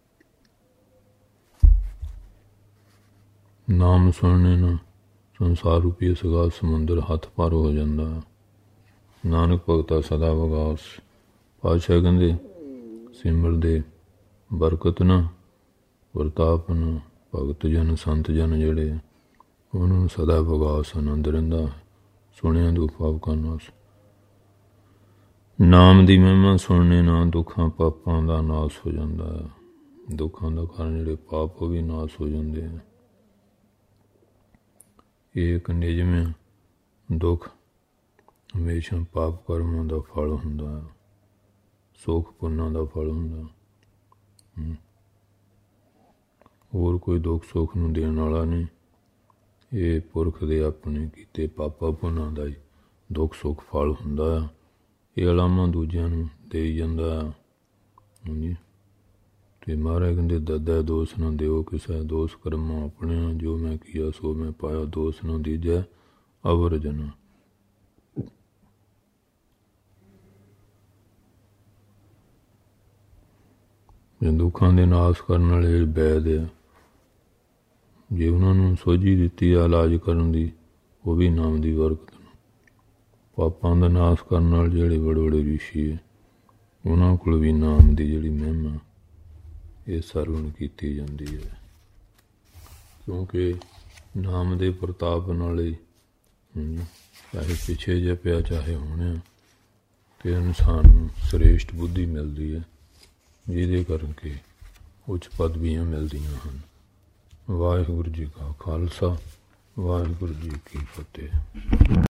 ਨਾਮ ਸੁਣਨੇ ਨਾਲ ਸੰਸਾਰ ਰੂਪੀ ਅਸਗਾਹ ਸਮੁੰਦਰ ਹੱਥ ਪਾਰ ਹੋ ਜਾਂਦਾ। ਨਾਨਕ ਭਗਤਾ ਸਦਾ ਵਿਗਾਸ। ਪਾਤਸ਼ਾਹ ਕਹਿੰਦੇ ਸਿਮਰਦੇ ਬਰਕਤ ਨਾ, ਵਰਤਾਪ ਨਾ, ਭਗਤ ਜਨ ਸੰਤ ਜਨ ਜਿਹੜੇ ਉਹਨਾਂ ਨੂੰ ਸਦਾ ਵਿਗਾਸ ਆਨੰਦ ਰਹਿੰਦਾ। ਸੁਣਿਆ ਦੁੱਖ ਪਾਪ ਕਾ ਨਾਸ। ਨਾਮ ਦੀ ਮਹਿਮਾ ਸੁਣਨੇ ਨਾਲ ਦੁੱਖਾਂ ਪਾਪਾਂ ਦਾ ਨਾਸ ਹੋ ਜਾਂਦਾ। ਦੁੱਖਾਂ ਦਾ ਕਾਰਨ ਜਿਹੜੇ ਪਾਪ ਉਹ ਵੀ ਨਾਸ ਹੋ ਜਾਂਦੇ ਆ। ਇਹ ਇੱਕ ਨਿਯਮ ਹੈ, ਦੁੱਖ ਹਮੇਸ਼ਾ ਪਾਪ ਕਰਮਾਂ ਦਾ ਫਲ ਹੁੰਦਾ, ਸੁੱਖ ਪੁੰਨਾਂ ਦਾ ਫਲ ਹੁੰਦਾ। ਹੋਰ ਕੋਈ ਦੁੱਖ ਸੁੱਖ ਨੂੰ ਦੇਣ ਵਾਲਾ ਨਹੀਂ। ਇਹ ਪੁਰਖ ਦੇ ਆਪਣੇ ਕੀਤੇ ਪਾਪਾ ਪੁੰਨਾਂ ਦਾ ਹੀ ਦੁੱਖ ਸੁੱਖ ਫਲ ਹੁੰਦਾ ਆ। ਇਹ ਅਲਾਮਾ ਦੂਜਿਆਂ ਨੂੰ ਦੇ ਜਾਂਦਾ ਹਾਂਜੀ। ਅਤੇ ਮਹਾਰਾਜ ਕਹਿੰਦੇ ਦਾਦਾ ਦੋਸ਼ ਨਾ ਦਿਓ ਕਿਸੇ, ਦੋਸ਼ ਕਰਮਾਂ ਆਪਣੇ, ਜੋ ਮੈਂ ਕੀਆ ਸੋ ਮੈਂ ਪਾਇਆ, ਦੋਸ਼ ਨਾ ਦੀਜੈ ਅਵਰ ਜਨਾ। ਦੁੱਖਾਂ ਦੇ ਨਾਸ਼ ਕਰਨ ਵਾਲੇ ਵੈਦ ਆ, ਜੇ ਉਹਨਾਂ ਨੂੰ ਸੋਝੀ ਦਿੱਤੀ ਆ ਇਲਾਜ ਕਰਨ ਦੀ, ਉਹ ਵੀ ਨਾਮ ਦੀ ਬਰਕਤ ਨੂੰ। ਪਾਪਾਂ ਦਾ ਨਾਸ਼ ਕਰਨ ਨਾਲ ਜਿਹੜੇ ਬੜੇ ਬੜੇ ਰਿਸ਼ੀ ਹੈ, ਉਹਨਾਂ ਕੋਲ ਵੀ ਨਾਮ ਦੀ ਜਿਹੜੀ ਮਹਿਮਾ ਇਹ ਸਰਵਣ ਕੀਤੀ ਜਾਂਦੀ ਹੈ। ਕਿਉਂਕਿ ਨਾਮ ਦੇ ਪ੍ਰਤਾਪ ਨਾਲ ਹੀ ਚਾਹੇ ਪਿੱਛੇ ਜੇ ਪਿਆ ਚਾਹੇ ਹੋਣੇ, ਅਤੇ ਇਨਸਾਨ ਨੂੰ ਸ੍ਰੇਸ਼ਟ ਬੁੱਧੀ ਮਿਲਦੀ ਹੈ, ਜਿਹਦੇ ਕਰਕੇ ਉੱਚ ਪਦਵੀਆਂ ਮਿਲਦੀਆਂ ਹਨ। ਵਾਹਿਗੁਰੂ ਜੀ ਕਾ ਖਾਲਸਾ, ਵਾਹਿਗੁਰੂ ਜੀ ਕੀ ਫਤਿਹ।